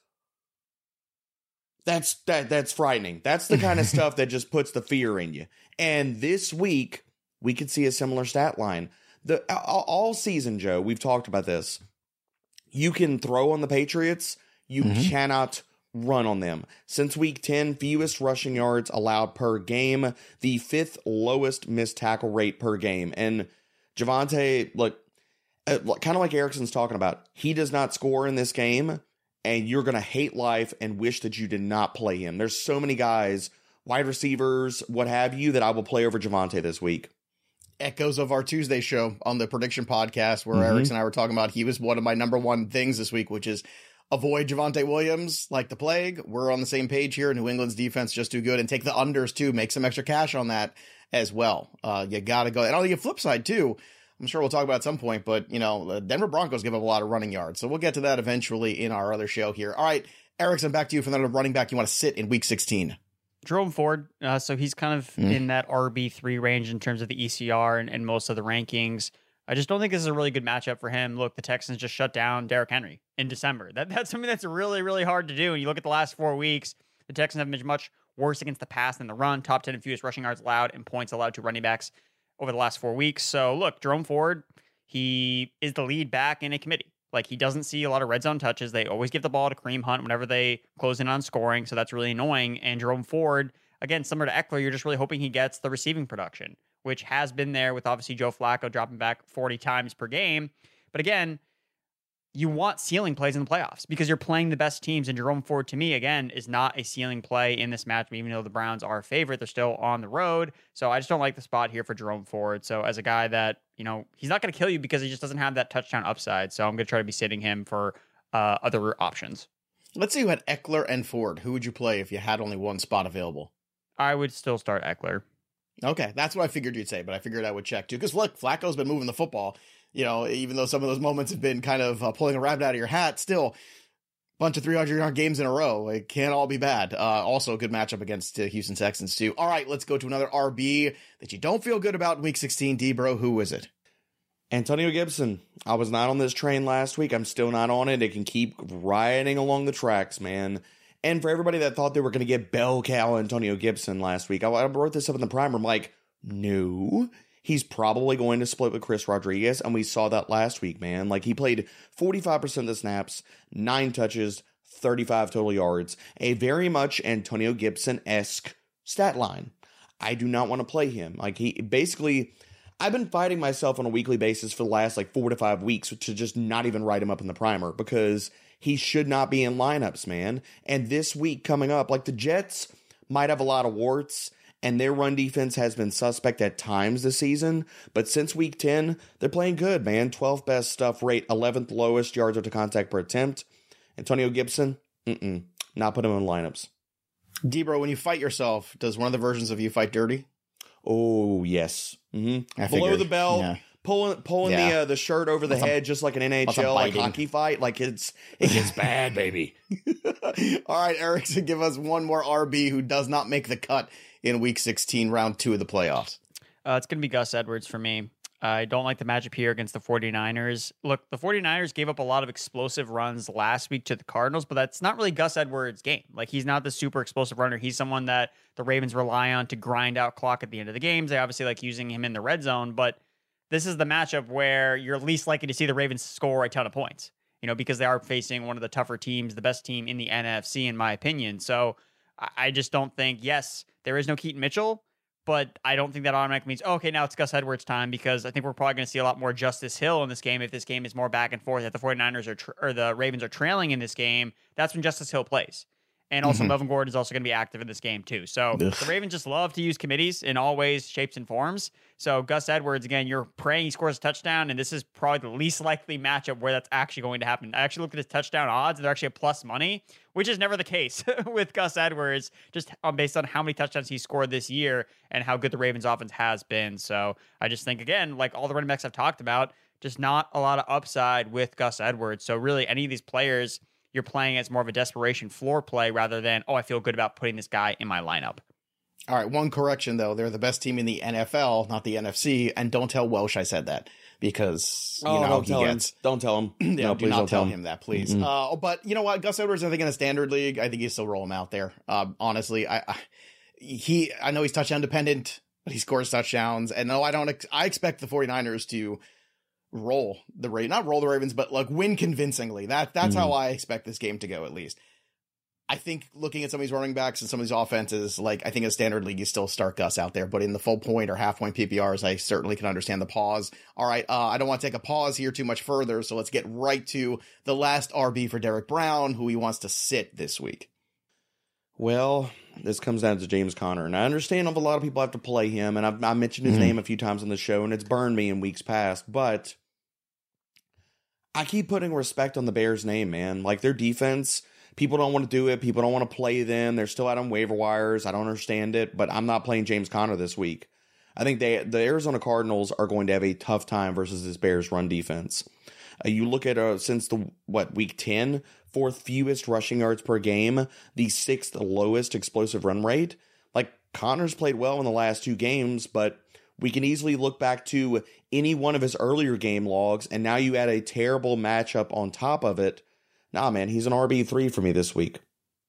That's that that's frightening. That's the kind of stuff that just puts the fear in you. And this week, we could see a similar stat line. The all, all season, Joe, we've talked about this. You can throw on the Patriots. You Mhm. cannot run on them. Since week ten, fewest rushing yards allowed per game, the fifth lowest missed tackle rate per game. And Javonte, look, uh, kind of like Erickson's talking about, he does not score in this game, and you're going to hate life and wish that you did not play him. There's so many guys, wide receivers, what have you, that I will play over Javonte this week. Echoes of our Tuesday show on the prediction podcast where Mhm. Erickson and I were talking about he was one of my number one things this week, which is avoid Javonte Williams like the plague. We're on the same page here. New England's defense just too good, and take the unders too. Make some extra cash on that as well. Uh, you got to go. And on the flip side too, I'm sure we'll talk about it at some point, but you know, the Denver Broncos give up a lot of running yards. So we'll get to that eventually in our other show here. All right, Erickson, back to you for another running back you want to sit in week sixteen. Jerome Ford, uh, so he's kind of Mm. in that R B three range in terms of the E C R and, and most of the rankings. I just don't think this is a really good matchup for him. Look, the Texans just shut down Derrick Henry in December. That That's something that's really, really hard to do. And you look at the last four weeks, the Texans have been much worse against the pass than the run, top ten in fewest rushing yards allowed and points allowed to running backs over the last four weeks. So look, Jerome Ford, he is the lead back in a committee. Like, he doesn't see a lot of red zone touches. They always give the ball to Kareem Hunt whenever they close in on scoring. So that's really annoying. And Jerome Ford, again, similar to Eckler, you're just really hoping he gets the receiving production, which has been there with obviously Joe Flacco dropping back forty times per game. But again, you want ceiling plays in the playoffs because you're playing the best teams. And Jerome Ford, to me, again, is not a ceiling play in this match. Even though the Browns are a favorite, they're still on the road. So I just don't like the spot here for Jerome Ford. So as a guy that, you know, he's not going to kill you because he just doesn't have that touchdown upside. So I'm going to try to be sitting him for uh, other options. Let's say you had Eckler and Ford. Who would you play if you had only one spot available? I would still start Eckler. Okay, that's what I figured you'd say, but I figured I would check too. Because look, Flacco's been moving the football. You know, even though some of those moments have been kind of uh, pulling a rabbit out of your hat, still bunch of three hundred yard games in a row. It can't all be bad. Uh, also, a good matchup against uh, Houston Texans too. All right, let's go to another R B that you don't feel good about in Week sixteen. D-Bro, who is it? Antonio Gibson. I was not on this train last week. I'm still not on it. It can keep riding along the tracks, man. And for everybody that thought they were going to get bell cow Antonio Gibson last week, I, I wrote this up in the primer. I'm like, no. He's probably going to split with Chris Rodriguez, and we saw that last week, man. Like, he played forty-five percent of the snaps, nine touches, thirty-five total yards. A very much Antonio Gibson-esque stat line. I do not want to play him. Like, he basically, I've been fighting myself on a weekly basis for the last, like, four to five weeks to just not even write him up in the primer because he should not be in lineups, man. And this week coming up, like, the Jets might have a lot of warts, and their run defense has been suspect at times this season. But since week ten, they're playing good, man. twelfth best stuff rate, eleventh lowest yards after contact per attempt. Antonio Gibson, mm-mm, not put him in lineups. D-Bro, when you fight yourself, does one of the versions of you fight dirty? Oh, yes. Mm-hmm. I Below figured, the belt, yeah. pulling pulling Yeah. the uh, the shirt over the That's a- head, just like an N H L like biting. hockey fight. Like, it's it gets bad, baby. All right, Erickson, give us one more R B who does not make the cut in Week sixteen, round two of the playoffs. Uh, it's going to be Gus Edwards for me. I don't like the matchup here against the 49ers. Look, the 49ers gave up a lot of explosive runs last week to the Cardinals, but that's not really Gus Edwards' game. Like, he's not the super explosive runner. He's someone that the Ravens rely on to grind out clock at the end of the games. They obviously like using him in the red zone, but this is the matchup where you're least likely to see the Ravens score a ton of points, you know, because they are facing one of the tougher teams, the best team in the N F C, in my opinion. So I just don't think, yes, there is no Keaton Mitchell, but I don't think that automatically means, oh, okay, now it's Gus Edwards time, because I think we're probably going to see a lot more Justice Hill in this game. If this game is more back and forth, if the 49ers are tra- or the Ravens are trailing in this game, that's when Justice Hill plays. And also, mm-hmm. Melvin Gordon is also going to be active in this game, too. So Ugh. the Ravens just love to use committees in all ways, shapes, and forms. So Gus Edwards, again, you're praying he scores a touchdown, and this is probably the least likely matchup where that's actually going to happen. I actually looked at his touchdown odds, and they're actually a plus money, which is never the case with Gus Edwards, just based on how many touchdowns he scored this year and how good the Ravens offense has been. So I just think, again, like all the running backs I've talked about, just not a lot of upside with Gus Edwards. So really, any of these players you're playing as more of a desperation floor play rather than, oh, I feel good about putting this guy in my lineup. All right, one correction, though. They're the best team in the N F L, not the N F C. And don't tell Welsh I said that, because, you oh, know, don't he tell gets... Him. Don't tell him. yeah, no, do please not don't tell him. him that, please. Mm-hmm. Uh, but you know what? Gus Edwards, I think in a standard league, I think you still roll him out there. Uh, honestly, I, I he I know he's touchdown dependent, but he scores touchdowns. And no, I don't. Ex- I expect the 49ers to roll the Ravens, not roll the Ravens, but like win convincingly. That That's mm-hmm. how I expect this game to go, at least. I think looking at some of these running backs and some of these offenses, like I think in a standard league, you still start Gus out there, but in the full point or half point P P Rs, I certainly can understand the pause. All right. Uh, I don't want to take a pause here too much further. So let's get right to the last R B for Derek Brown, who he wants to sit this week. Well, this comes down to James Conner, and I understand a lot of people have to play him, and I've I mentioned his mm-hmm. name a few times on the show, and it's burned me in weeks past, but I keep putting respect on the Bears' name, man. Like, their defense, people don't want to do it. People don't want to play them. They're still out on waiver wires. I don't understand it, but I'm not playing James Conner this week. I think they, the Arizona Cardinals are going to have a tough time versus this Bears run defense. Uh, you look at, uh, since the, what, week ten, fourth fewest rushing yards per game, the sixth lowest explosive run rate. Like, Conner's played well in the last two games, but we can easily look back to any one of his earlier game logs, and now you add a terrible matchup on top of it. Nah, man, he's an R B three for me this week.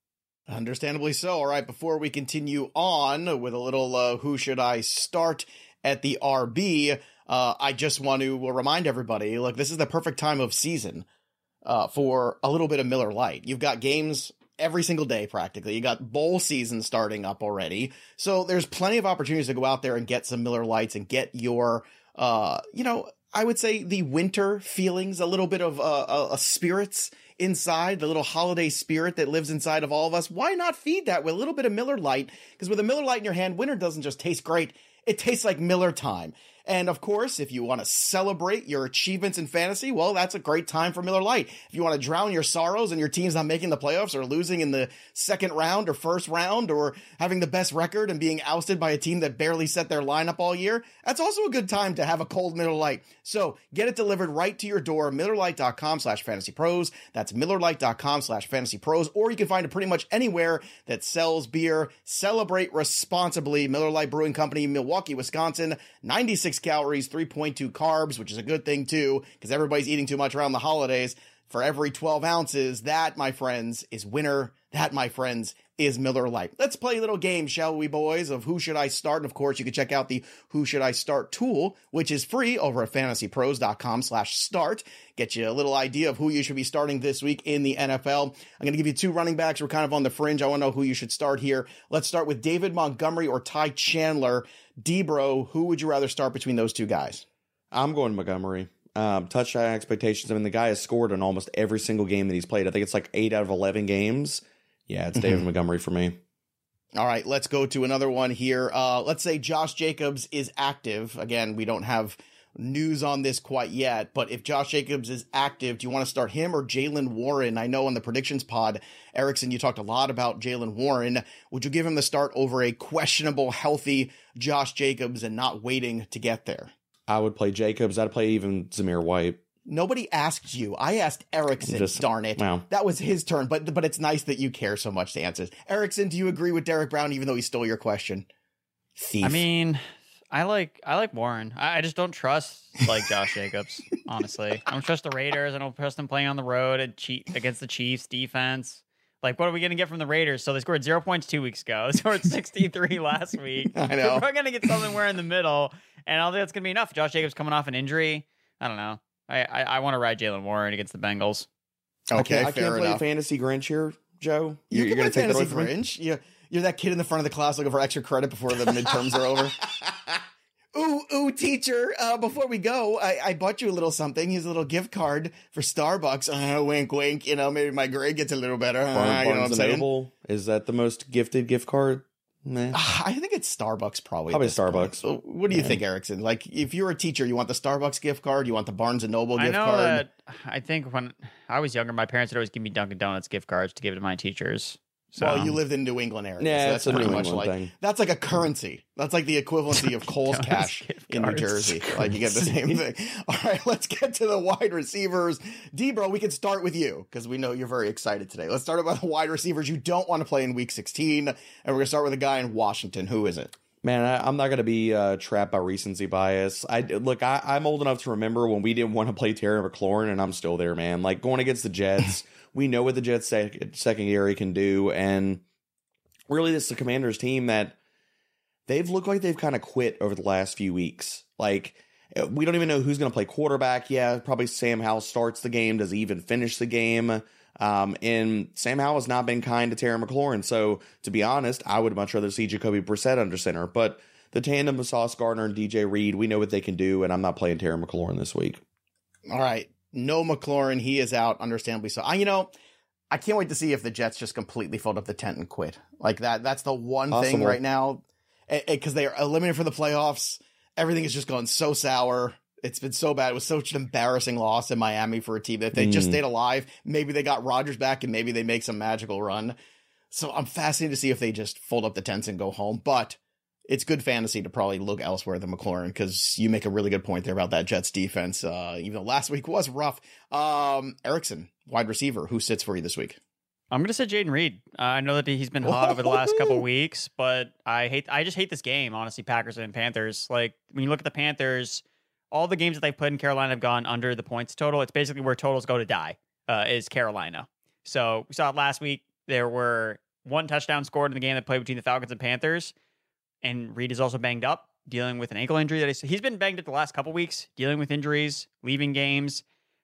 Understandably so. All right, before we continue on with a little uh, who should I start at the R B, uh, I just want to remind everybody, look, this is the perfect time of season uh, for a little bit of Miller Lite. You've got games every single day practically. You got bowl season starting up already. So there's plenty of opportunities to go out there and get some Miller Lights and get your, uh, you know, I would say the winter feelings, a little bit of uh, uh, uh, spirits inside, the little holiday spirit that lives inside of all of us. Why not feed that with a little bit of Miller Lite? Because with a Miller Lite in your hand, winter doesn't just taste great. It tastes like Miller time. And of course, if you want to celebrate your achievements in fantasy, well, that's a great time for Miller Lite. If you want to drown your sorrows and your team's not making the playoffs or losing in the second round or first round or having the best record and being ousted by a team that barely set their lineup all year, that's also a good time to have a cold Miller Lite. So get it delivered right to your door, MillerLite.com slash Fantasy Pros. That's MillerLite.com slash Fantasy Pros, or you can find it pretty much anywhere that sells beer. Celebrate responsibly. Miller Lite Brewing Company, Milwaukee, Wisconsin, ninety-six calories, three point two carbs, which is a good thing too, because everybody's eating too much around the holidays. For every twelve ounces, that, my friends, is winner. That, my friends, is Miller Lite. Let's play a little game, shall we, boys, of who should I start? And of course, you can check out the Who Should I Start tool, which is free over at fantasypros.com slash start. Get you a little idea of who you should be starting this week in the N F L. I'm going to give you two running backs. We're kind of on the fringe. I want to know who you should start here. Let's start with David Montgomery or Ty Chandler. D-Bro, who would you rather start between those two guys? I'm going Montgomery. Um, touchdown expectations. I mean, the guy has scored in almost every single game that he's played. I think it's like eight out of eleven games. Yeah, it's David Montgomery for me. All right, let's go to another one here. Uh, let's say Josh Jacobs is active. Again, we don't have news on this quite yet, but if Josh Jacobs is active, do you want to start him or Jaylen Warren? I know on the predictions pod, Erickson, you talked a lot about Jaylen Warren. Would you give him the start over a questionable, healthy Josh Jacobs and not waiting to get there? I would play Jacobs. I'd play even Zamir White. Nobody asked you. I asked Erickson, Just, darn it. Wow. That was his turn, but but it's nice that you care so much to answer. Erickson, do you agree with Derek Brown, even though he stole your question? Thief. I mean, I like I like Warren. I, I just don't trust like Josh Jacobs, honestly. I don't trust the Raiders. I don't trust them playing on the road and cheat against the Chiefs defense. Like, what are we going to get from the Raiders? So they scored zero points two weeks ago. They scored sixty-three last week. I know. We're going to get somewhere in the middle, and I don't think that's going to be enough. Josh Jacobs coming off an injury. I don't know. I I, I want to ride Jaylen Warren against the Bengals. Okay, I can't, I fair can't play enough. Fantasy Grinch here, Joe. You You're, can you're play going to take that Fantasy away from me? Grinch. You, you're that kid in the front of the class looking for extra credit before the midterms are over. Ooh, ooh, teacher, uh, before we go, I, I bought you a little something. Here's a little gift card for Starbucks. Uh, wink, wink. You know, maybe my grade gets a little better. Uh, Barnes, you know what I'm and saying? Noble, is that the most gifted gift card? Nah. I think it's Starbucks probably. Probably at this point. Starbucks. So what do you Yeah. think, Erickson? Like, if you're a teacher, you want the Starbucks gift card? You want the Barnes and Noble I gift know card? that. I think when I was younger, my parents would always give me Dunkin' Donuts gift cards to give to my teachers. So Well, you lived in New England area. Yeah, so it's that's a pretty New much England like thing. that's like a currency. That's like the equivalency of Kohl's Donuts cash gift in New cards. Jersey. Like you get the same thing. All right, let's get to the wide receivers. D-Bro, we can start with you because we know you're very excited today. Let's start about the wide receivers you don't want to play in Week sixteen, and we're gonna start with a guy in Washington. Who is it? Man, I, I'm not going to be uh, trapped by recency bias. I look, I, I'm old enough to remember when we didn't want to play Terry McLaurin, and I'm still there, man. Like going against the Jets, we know what the Jets sec- secondary can do, and really, this is the Commanders team that they've looked like they've kind of quit over the last few weeks. Like we don't even know who's going to play quarterback. Yeah, probably Sam Howell starts the game. Does he even finish the game? Um, and Sam Howell has not been kind to Terry McLaurin. So to be honest, I would much rather see Jacoby Brissett under center. But the tandem of Sauce Gardner and D J Reed, we know what they can do, and I'm not playing Terry McLaurin this week. All right, no McLaurin. He is out, understandably so. I, you know, I can't wait to see if the Jets just completely fold up the tent and quit. Like that. That's the one thing Possible. right now, because they are eliminated for the playoffs. Everything has just gone so sour. It's been so bad. It was such an embarrassing loss in Miami for a team that if they mm. just stayed alive, maybe they got Rodgers back and maybe they make some magical run. So I'm fascinated to see if they just fold up the tents and go home. But it's good fantasy to probably look elsewhere than McLaurin because you make a really good point there about that Jets defense. Uh, even though last week was rough. Um, Erickson, wide receiver, who sits for you this week? I'm going to say Jaden Reed. Uh, I know that he's been hot over the last couple of weeks, but I hate. I just hate this game, honestly, Packers and Panthers. Like, when you look at the Panthers, all the games that they've played in Carolina have gone under the points total. It's basically where totals go to die, uh, is Carolina. So we saw it last week. There were one touchdown scored in the game that played between the Falcons and Panthers. And Reed is also banged up, dealing with an ankle injury. That he's, he's been banged up the last couple weeks, dealing with injuries, leaving games.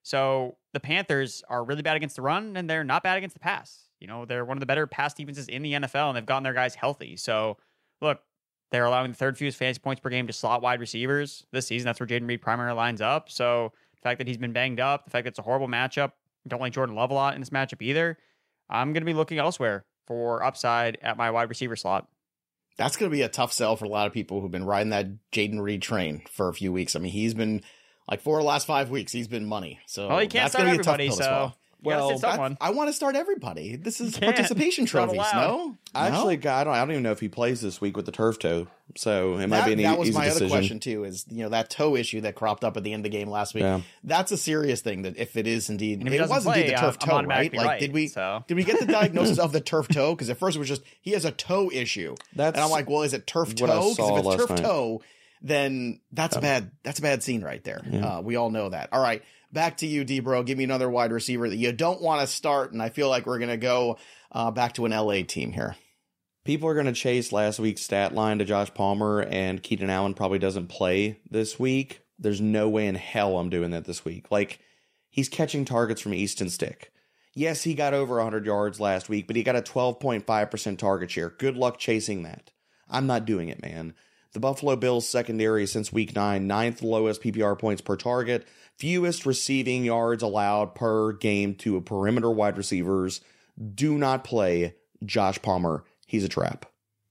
So the Panthers are really bad against the run, and they're not bad against the pass. You know, they're one of the better pass defenses in the N F L, and they've gotten their guys healthy. So, look, they're allowing the third fewest fantasy points per game to slot wide receivers this season. That's where Jayden Reed primarily lines up. So, the fact that he's been banged up, the fact that it's a horrible matchup, don't like Jordan Love a lot in this matchup either. I'm going to be looking elsewhere for upside at my wide receiver slot. That's going to be a tough sell for a lot of people who've been riding that Jayden Reed train for a few weeks. I mean, he's been like for the last five weeks, he's been money. So well, he can't that's start going to be a tough everybody, pill to so swallow. well, Well, I want to start everybody. This is Can't. participation It's not trophies, allowed. no? I No? actually, got, I don't, I don't even know if he plays this week with the turf toe, so it might that, be an e- that was easy my decision. other question too, is, you know, that toe issue that cropped up at the end of the game last week. Yeah. That's a serious thing, that if it is indeed, And if he it doesn't was indeed play, the turf I'm toe, right? automatically Like, right, did we, so. did we get the diagnosis of the turf toe? Because at first it was just, he has a toe issue. That's and I'm like, well, is it turf what I toe? Because saw if it's last turf night. toe, then that's a bad, that's a bad scene right there. Uh, we all know that. All right. Back to you, D-Bro. Give me another wide receiver that you don't want to start, and I feel like we're going to go uh, back to an L A team here. People are going to chase last week's stat line to Josh Palmer, and Keenan Allen probably doesn't play this week. There's no way in hell I'm doing that this week. Like, he's catching targets from Easton Stick. Yes, he got over one hundred yards last week, but he got a twelve point five percent target share. Good luck chasing that. I'm not doing it, man. The Buffalo Bills secondary since week nine, ninth lowest P P R points per target, fewest receiving yards allowed per game to a perimeter wide receivers. Do not play Josh Palmer. He's a trap.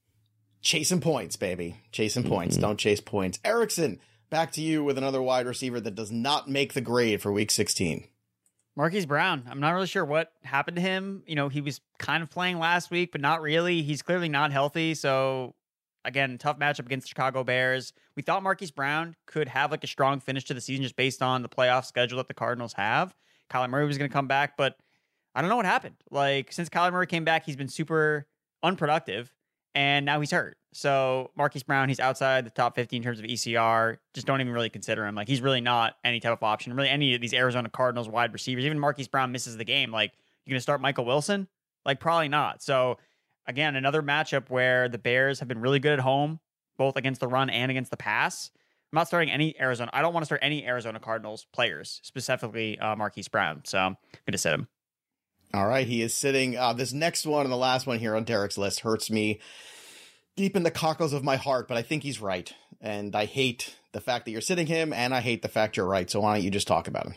Chasing points, baby. Chasing points. Mm-hmm. Don't chase points. Erickson, back to you with another wide receiver that does not make the grade for week sixteen. Marquise Brown. I'm not really sure what happened to him. You know, he was kind of playing last week, but not really. He's clearly not healthy. So, again, tough matchup against the Chicago Bears. We thought Marquise Brown could have like a strong finish to the season just based on the playoff schedule that the Cardinals have. Kyler Murray was going to come back, but I don't know what happened. Like, since Kyler Murray came back, he's been super unproductive, and now he's hurt. So Marquise Brown, he's outside the top fifty in terms of E C R. Just don't even really consider him. Like, he's really not any type of option. Really, any of these Arizona Cardinals wide receivers, even Marquise Brown misses the game. Like, you're going to start Michael Wilson? Like, probably not. So, again, another matchup where the Bears have been really good at home, both against the run and against the pass. I'm not starting any Arizona. I don't want to start any Arizona Cardinals players, specifically uh, Marquise Brown. So I'm going to sit him. All right, he is sitting. Uh, this next one and the last one here on Derek's list hurts me deep in the cockles of my heart, but I think he's right. And I hate the fact that you're sitting him, and I hate the fact you're right. So why don't you just talk about him?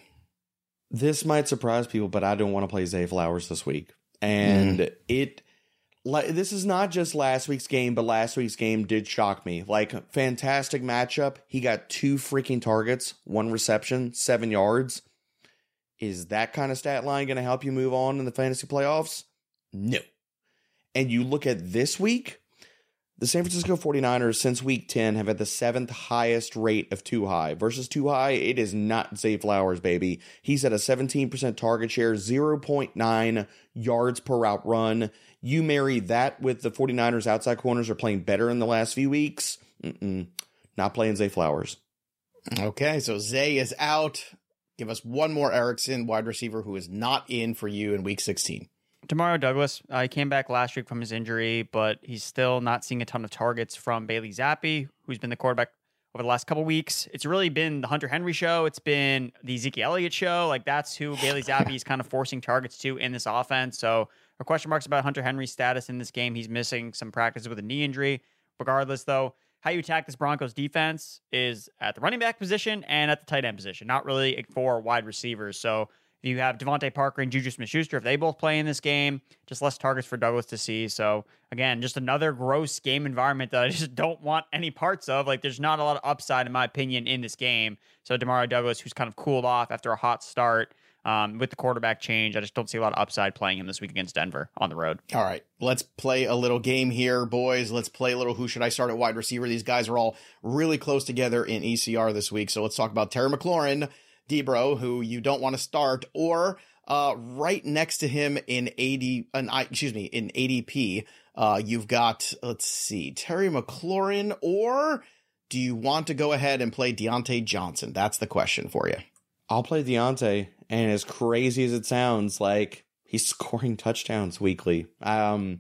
This might surprise people, but I don't want to play Zay Flowers this week. And mm. it, like, this is not just last week's game, but last week's game did shock me. Like, fantastic matchup. He got two freaking targets, one reception, seven yards. Is that kind of stat line going to help you move on in the fantasy playoffs? No. And you look at this week, the San Francisco forty-niners since week ten have had the seventh highest rate of too high. Versus too high, it is not Zay Flowers, baby. He's at a seventeen percent target share, zero point nine yards per route run. You marry that with the forty-niners outside corners are playing better in the last few weeks. Mm-mm. Not playing Zay Flowers. Okay, so Zay is out. Give us one more Erickson wide receiver who is not in for you in week sixteen. Demario Douglas, uh, he came back last week from his injury, but he's still not seeing a ton of targets from Bailey Zappi, who's been the quarterback over the last couple weeks. It's really been the Hunter Henry show. It's been the Ezekiel Elliott show. Like, that's who Bailey Zappi is kind of forcing targets to in this offense. So, our question marks about Hunter Henry's status in this game. He's missing some practice with a knee injury. Regardless, though, how you attack this Broncos defense is at the running back position and at the tight end position, not really for wide receivers. So, if you have Devontae Parker and Juju Smith-Schuster, if they both play in this game, just less targets for Douglas to see. So, again, just another gross game environment that I just don't want any parts of. Like, there's not a lot of upside, in my opinion, in this game. So, Demario Douglas, who's kind of cooled off after a hot start um, with the quarterback change, I just don't see a lot of upside playing him this week against Denver on the road. All right, let's play a little game here, boys. Let's play a little who should I start at wide receiver. These guys are all really close together in E C R this week. So, let's talk about Terry McLaurin, D-Bro, who you don't want to start, or uh, right next to him in eighty, an, excuse me, in A D P, uh, you've got, let's see, Terry McLaurin, or do you want to go ahead and play Deontay Johnson? That's the question for you. I'll play Deontay, and as crazy as it sounds, like, he's scoring touchdowns weekly. Um,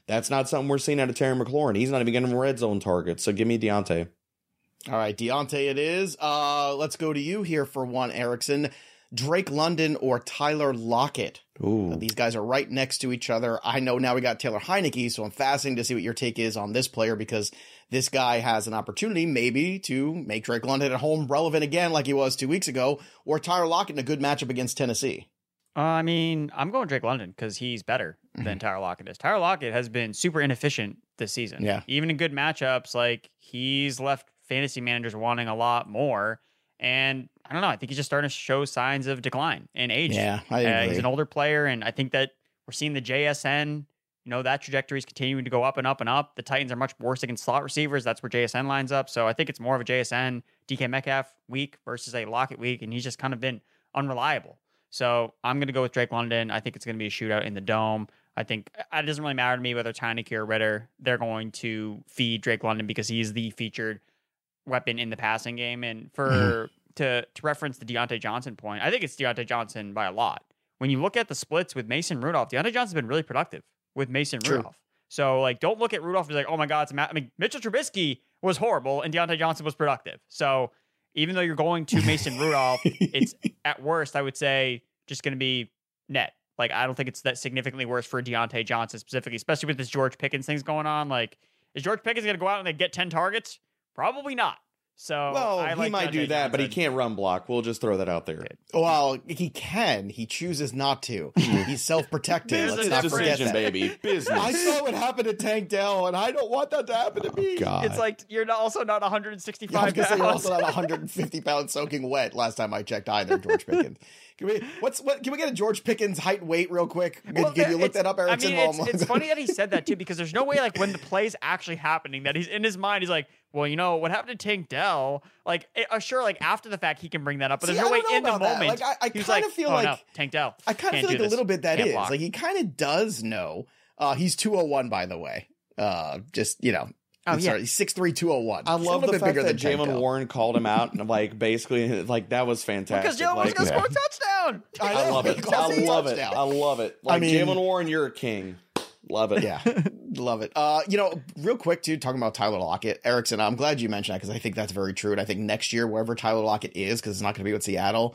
That's not something we're seeing out of Terry McLaurin. He's not even getting red zone targets. So give me Deontay. All right, Deontay it is. Uh, let's go to you here for one, Erickson. Drake London or Tyler Lockett? Ooh. Uh, these guys are right next to each other. I know now we got Taylor Heineke, so I'm fascinated to see what your take is on this player, because this guy has an opportunity maybe to make Drake London at home relevant again like he was two weeks ago, or Tyler Lockett in a good matchup against Tennessee. Uh, I mean, I'm going Drake London because he's better than mm-hmm. Tyler Lockett is. Tyler Lockett has been super inefficient this season. Yeah. Even in good matchups, like he's left fantasy managers wanting a lot more. And I don't know. I think he's just starting to show signs of decline in age. Yeah, I agree. Uh, he's an older player, and I think that we're seeing the J S N, you know, that trajectory is continuing to go up and up and up. The Titans are much worse against slot receivers. That's where J S N lines up. So I think it's more of a J S N, D K Metcalf week versus a Lockett week, and he's just kind of been unreliable. So I'm going to go with Drake London. I think it's going to be a shootout in the Dome. I think it doesn't really matter to me whether Heineke or Ritter. They're going to feed Drake London because he's the featured weapon in the passing game. And for mm-hmm. to to reference the Deontay Johnson point, I think it's Deontay Johnson by a lot. When you look at the splits with Mason Rudolph, Deontay Johnson's been really productive with Mason True. Rudolph. So like, don't look at Rudolph and be like, oh my God, it's a ma-. I mean, Mitchell Trubisky was horrible and Deontay Johnson was productive. So even though you're going to Mason Rudolph, it's at worst, I would say, just going to be net. Like, I don't think it's that significantly worse for Deontay Johnson specifically, especially with this George Pickens things going on. Like, is George Pickens going to go out and they get ten targets? Probably not. So well, I he like might Deontay do that, Johnson. but he can't run block. We'll just throw that out there. Well, he can. He chooses not to. He's self-protecting. Let's not forget that. Baby. Business. I saw what happened to Tank Dell, and I don't want that to happen to me. Oh, God. It's like you're not, also not one hundred sixty-five I was gonna pounds. say you're also not one hundred fifty pounds soaking wet. Last time I checked, either George Pickens. Can we what's what? Can we get a George Pickens height weight real quick? Can, Well, can you look that up, I Erickson? mean, it's, it's funny that he said that too, because there's no way, like, when the play's actually happening, that he's in his mind, he's like, well, you know, what happened to Tank Dell? Like, uh, sure, like after the fact, he can bring that up, but See, there's no I way don't know in the about that. moment. Like, I, I he was kind like, of feel oh, like no, Tank Dell. I kind of Can't feel like do a this. little bit that Can't is block. like he kind of does know. Uh, he's two oh one, by the way. Uh, just you know. Oh, yeah. Sorry, he's six three, two oh one. I He's a love little the bit fact bigger that than Tank Jalen Dell. Warren called him out and like basically like that was fantastic. Because Jalen was like, going to yeah. score a touchdown. I, I know, love he it. calls I it a love it. touchdown. I love it. Like I mean- Jalen Warren, you're a king. Love it. Yeah, love it. Uh, you know, real quick too, talking about Tyler Lockett, Erickson. I'm glad you mentioned that because I think that's very true. And I think next year, wherever Tyler Lockett is, because it's not going to be with Seattle,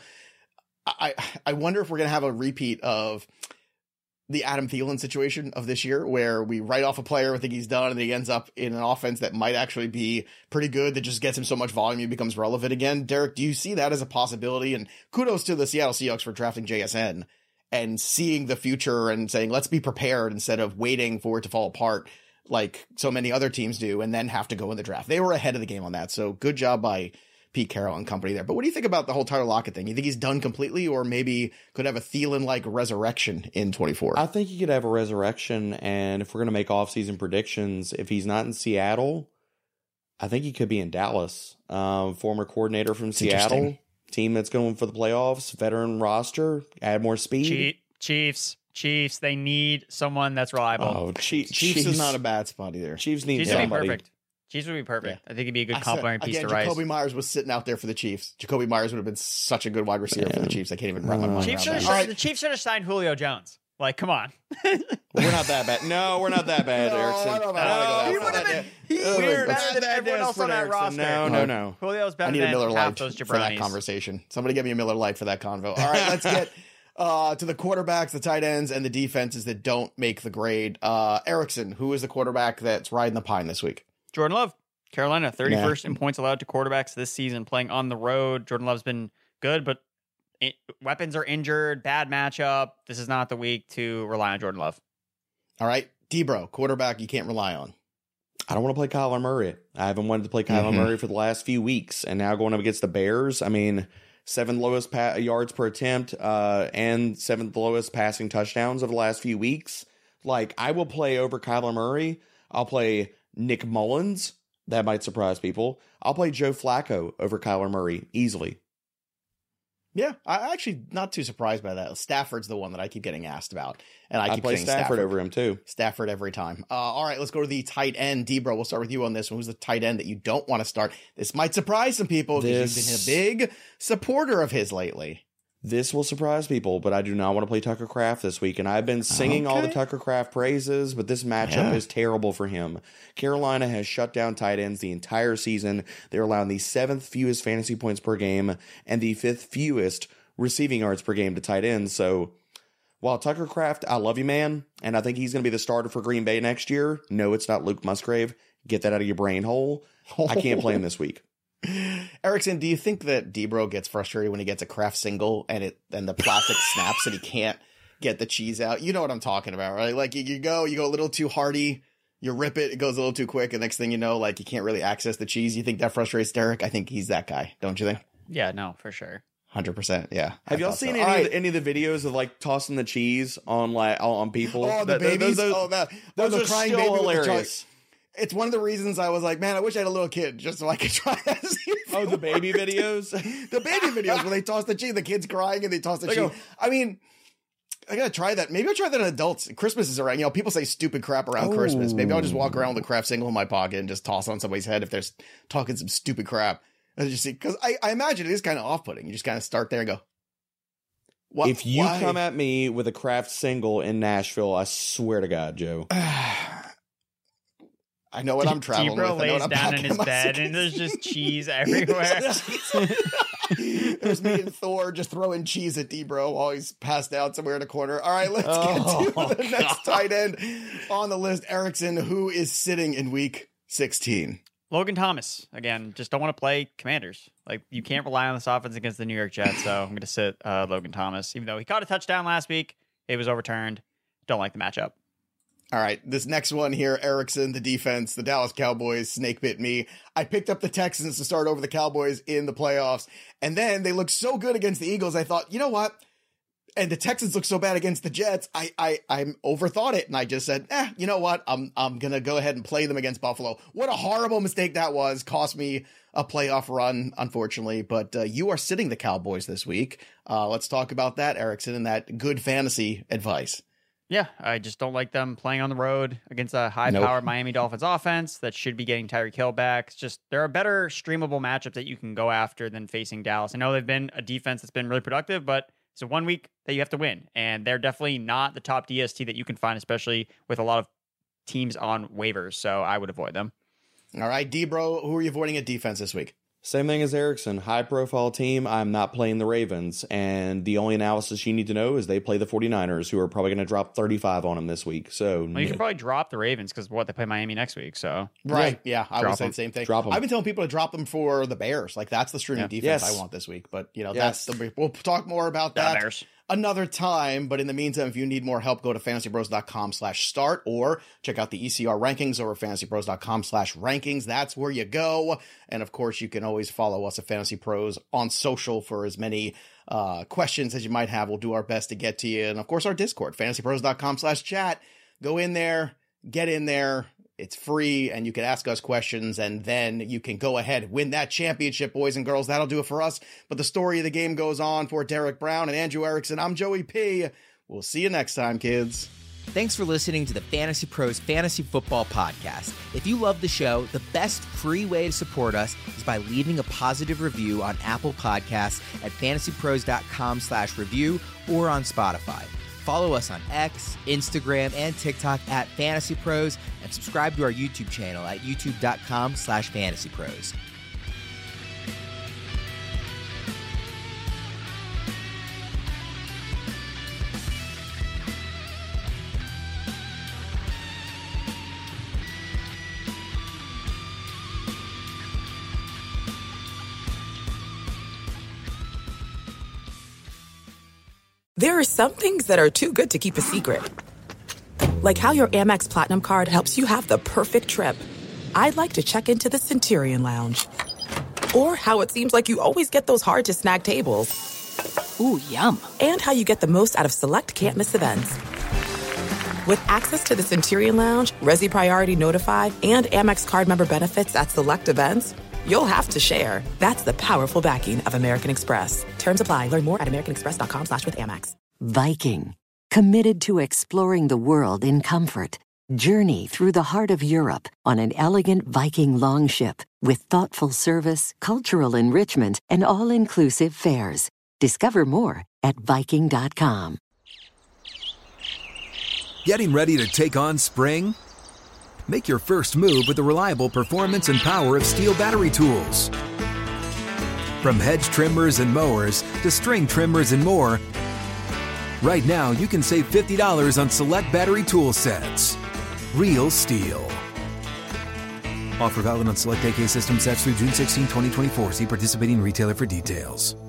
I I wonder if we're going to have a repeat of the Adam Thielen situation of this year, where we write off a player, we think he's done, and then he ends up in an offense that might actually be pretty good, that just gets him so much volume he becomes relevant again. Derek, do you see that as a possibility? And kudos to the Seattle Seahawks for drafting J S N and seeing the future and saying, let's be prepared instead of waiting for it to fall apart like so many other teams do and then have to go in the draft. They were ahead of the game on that. So good job by Pete Carroll and company there. But what do you think about the whole Tyler Lockett thing? You think he's done completely, or maybe could have a Thielen-like resurrection in twenty-four? I think he could have a resurrection, and if we're going to make off-season predictions, if he's not in Seattle, I think he could be in Dallas. Um, former coordinator from It's Seattle, team that's going for the playoffs, veteran roster, add more speed. Chief, Chiefs, Chiefs, they need someone that's reliable. Oh, Chiefs, Chiefs is not a bad spot either. Chiefs need Chiefs would be somebody. perfect. Chiefs would be perfect. I think it'd be a good I said- complementary piece again, to Rice. Jacoby Myers was sitting out there for the Chiefs. Jacoby Myers would have been such a good wide receiver for the Chiefs. I can't even wrap my mind Chiefs around should that. have, All right. The Chiefs should have signed Julio Jones. Like, come on. We're not that bad. No, we're not that bad, No, Erickson. I don't know if I wanna go that he far. would have been. He Oh, was weird. better than Bad everyone else on Erickson. that roster. No, no, no. Julio's better I need a than Miller half Lite those for that jabronis. conversation. Somebody get me a Miller Lite for that convo. All right, let's get uh, to the quarterbacks, the tight ends, and the defenses that don't make the grade. Uh, Erickson, who is the quarterback that's riding the pine this week? Jordan Love, Carolina, thirty-first in points allowed to quarterbacks this season, playing on the road. Jordan Love's been good, but it, weapons are injured, bad matchup. This is not the week to rely on Jordan Love. All right, Debro, quarterback you can't rely on. I don't want to play Kyler Murray. I haven't wanted to play Kyler Mhm. Murray for the last few weeks, and now going up against the Bears. I mean, seventh lowest pa- yards per attempt, uh, and seventh lowest passing touchdowns of the last few weeks. Like, I will play over Kyler Murray. I'll play Nick Mullins. That might surprise people. I'll play Joe Flacco over Kyler Murray easily. Yeah, I actually not too surprised by that. Stafford's the one that I keep getting asked about, and I I keep play saying Stafford, Stafford over him too. Stafford every time. Uh, all right, let's go to the tight end. Debro, we'll start with you on this one. Who's the tight end that you don't want to start? This might surprise some people because This- you've been a big supporter of his lately. This will surprise people, but I do not want to play Tucker Kraft this week. And I've been singing okay. all the Tucker Kraft praises, but this matchup yeah. is terrible for him. Carolina has shut down tight ends the entire season. They're allowing the seventh fewest fantasy points per game and the fifth fewest receiving yards per game to tight ends. So while Tucker Kraft, I love you, man, and I think he's going to be the starter for Green Bay next year. No, it's not Luke Musgrave. Get that out of your brain hole. I can't play him this week. Erickson, do you think that Debro gets frustrated when he gets a Kraft single and it and the plastic snaps and he can't get the cheese out? You know what I'm talking about, right? Like you, you go, you go a little too hearty, you rip it, it goes a little too quick, and next thing you know, like you can't really access the cheese. You think that frustrates Derek? I think he's that guy, don't you think? Yeah, no, for sure. one hundred percent, yeah. Have y'all seen so. any, right. of the, any of the videos of like tossing the cheese on like on people? Oh, the babies. Those, oh, that, those, those are crying still hilarious. It's one of the reasons I was like, man, I wish I had a little kid just so I could try that. Oh, the baby videos? The baby videos where they toss the cheese, the kids crying and they toss the they cheese. Go, I mean, I gotta try that. Maybe I'll try that in adults. Christmas is around. You know, people say stupid crap around oh. Christmas. Maybe I'll just walk around with a Kraft single in my pocket and just toss on somebody's head if they're talking some stupid crap. I just see, because I, I imagine it is kind of off-putting. You just kind of start there and go, what? If you Why? come at me with a Kraft single in Nashville, I swear to God, Joe. I know what I'm traveling Debro with. I know lays what I'm down in his bed and there's just cheese everywhere. There's me and Thor just throwing cheese at Debro while he's passed out somewhere in a corner. All right, let's oh, get to the God. next tight end on the list. Erickson, who is sitting in week sixteen? Logan Thomas. Again, just don't want to play Commanders. Like, you can't rely on this offense against the New York Jets, so I'm going to sit uh, Logan Thomas. Even though he caught a touchdown last week, it was overturned. Don't like the matchup. All right, this next one here, Erickson, the defense, the Dallas Cowboys, snake bit me. I picked up the Texans to start over the Cowboys in the playoffs, and then they looked so good against the Eagles, I thought, you know what? And the Texans look so bad against the Jets, I I I overthought it, and I just said, eh, you know what? I'm I'm gonna go ahead and play them against Buffalo. What a horrible mistake that was. Cost me a playoff run, unfortunately. But uh, you are sitting the Cowboys this week. Uh, let's talk about that, Erickson, and that good fantasy advice. Yeah, I just don't like them playing on the road against a high-powered nope. Miami Dolphins offense that should be getting Tyreek Hill back. It's just there are better streamable matchups that you can go after than facing Dallas. I know they've been a defense that's been really productive, but it's a one week that you have to win, and they're definitely not the top D S T that you can find, especially with a lot of teams on waivers. So I would avoid them. All right, D-Bro, who are you avoiding at defense this week? Same thing as Erickson, high-profile team. I'm not playing the Ravens, and the only analysis you need to know is they play the 49ers, who are probably going to drop thirty-five on them this week. So well, you can probably drop the Ravens because what they play Miami next week. So right, yeah, yeah I would say the same thing. Drop them. I've been telling people to drop them for the Bears. Like that's the streaming yeah. defense yes. I want this week. But you know, yes. that's the we'll talk more about that. Bears. Another time, but in the meantime, if you need more help, go to fantasybros.com slash start or check out the E C R rankings over fantasybros.com slash rankings. That's where you go. And of course, you can always follow us at Fantasy Pros on social for as many uh, questions as you might have. We'll do our best to get to you. And of course, our Discord, fantasypros.com slash chat. Go in there, get in there. It's free, and you can ask us questions, and then you can go ahead, win that championship, boys and girls. That'll do it for us. But the story of the game goes on for Derek Brown and Andrew Erickson. I'm Joey P. We'll see you next time, kids. Thanks for listening to the Fantasy Pros Fantasy Football Podcast. If you love the show, the best free way to support us is by leaving a positive review on Apple Podcasts at fantasypros.com slash review or on Spotify. Follow us on X, Instagram, and TikTok at Fantasy Pros, and subscribe to our YouTube channel at youtube.com slash Fantasy Pros. There are some things that are too good to keep a secret. Like how your Amex Platinum card helps you have the perfect trip. I'd like to check into the Centurion Lounge. Or how it seems like you always get those hard-to-snag tables. Ooh, yum. And how you get the most out of select can't-miss events. With access to the Centurion Lounge, Resi Priority Notified, and Amex card member benefits at select events, you'll have to share. That's the powerful backing of American Express. Terms apply. Learn more at americanexpress.com slash with Amex. Viking, committed to exploring the world in comfort. Journey through the heart of Europe on an elegant Viking longship with thoughtful service, cultural enrichment, and all-inclusive fares. Discover more at Viking dot com. Getting ready to take on spring? Make your first move with the reliable performance and power of Steel battery tools. From hedge trimmers and mowers to string trimmers and more, right now you can save fifty dollars on select battery tool sets. Real Steel. Offer valid on select A K system sets through June sixteenth, twenty twenty-four. See participating retailer for details.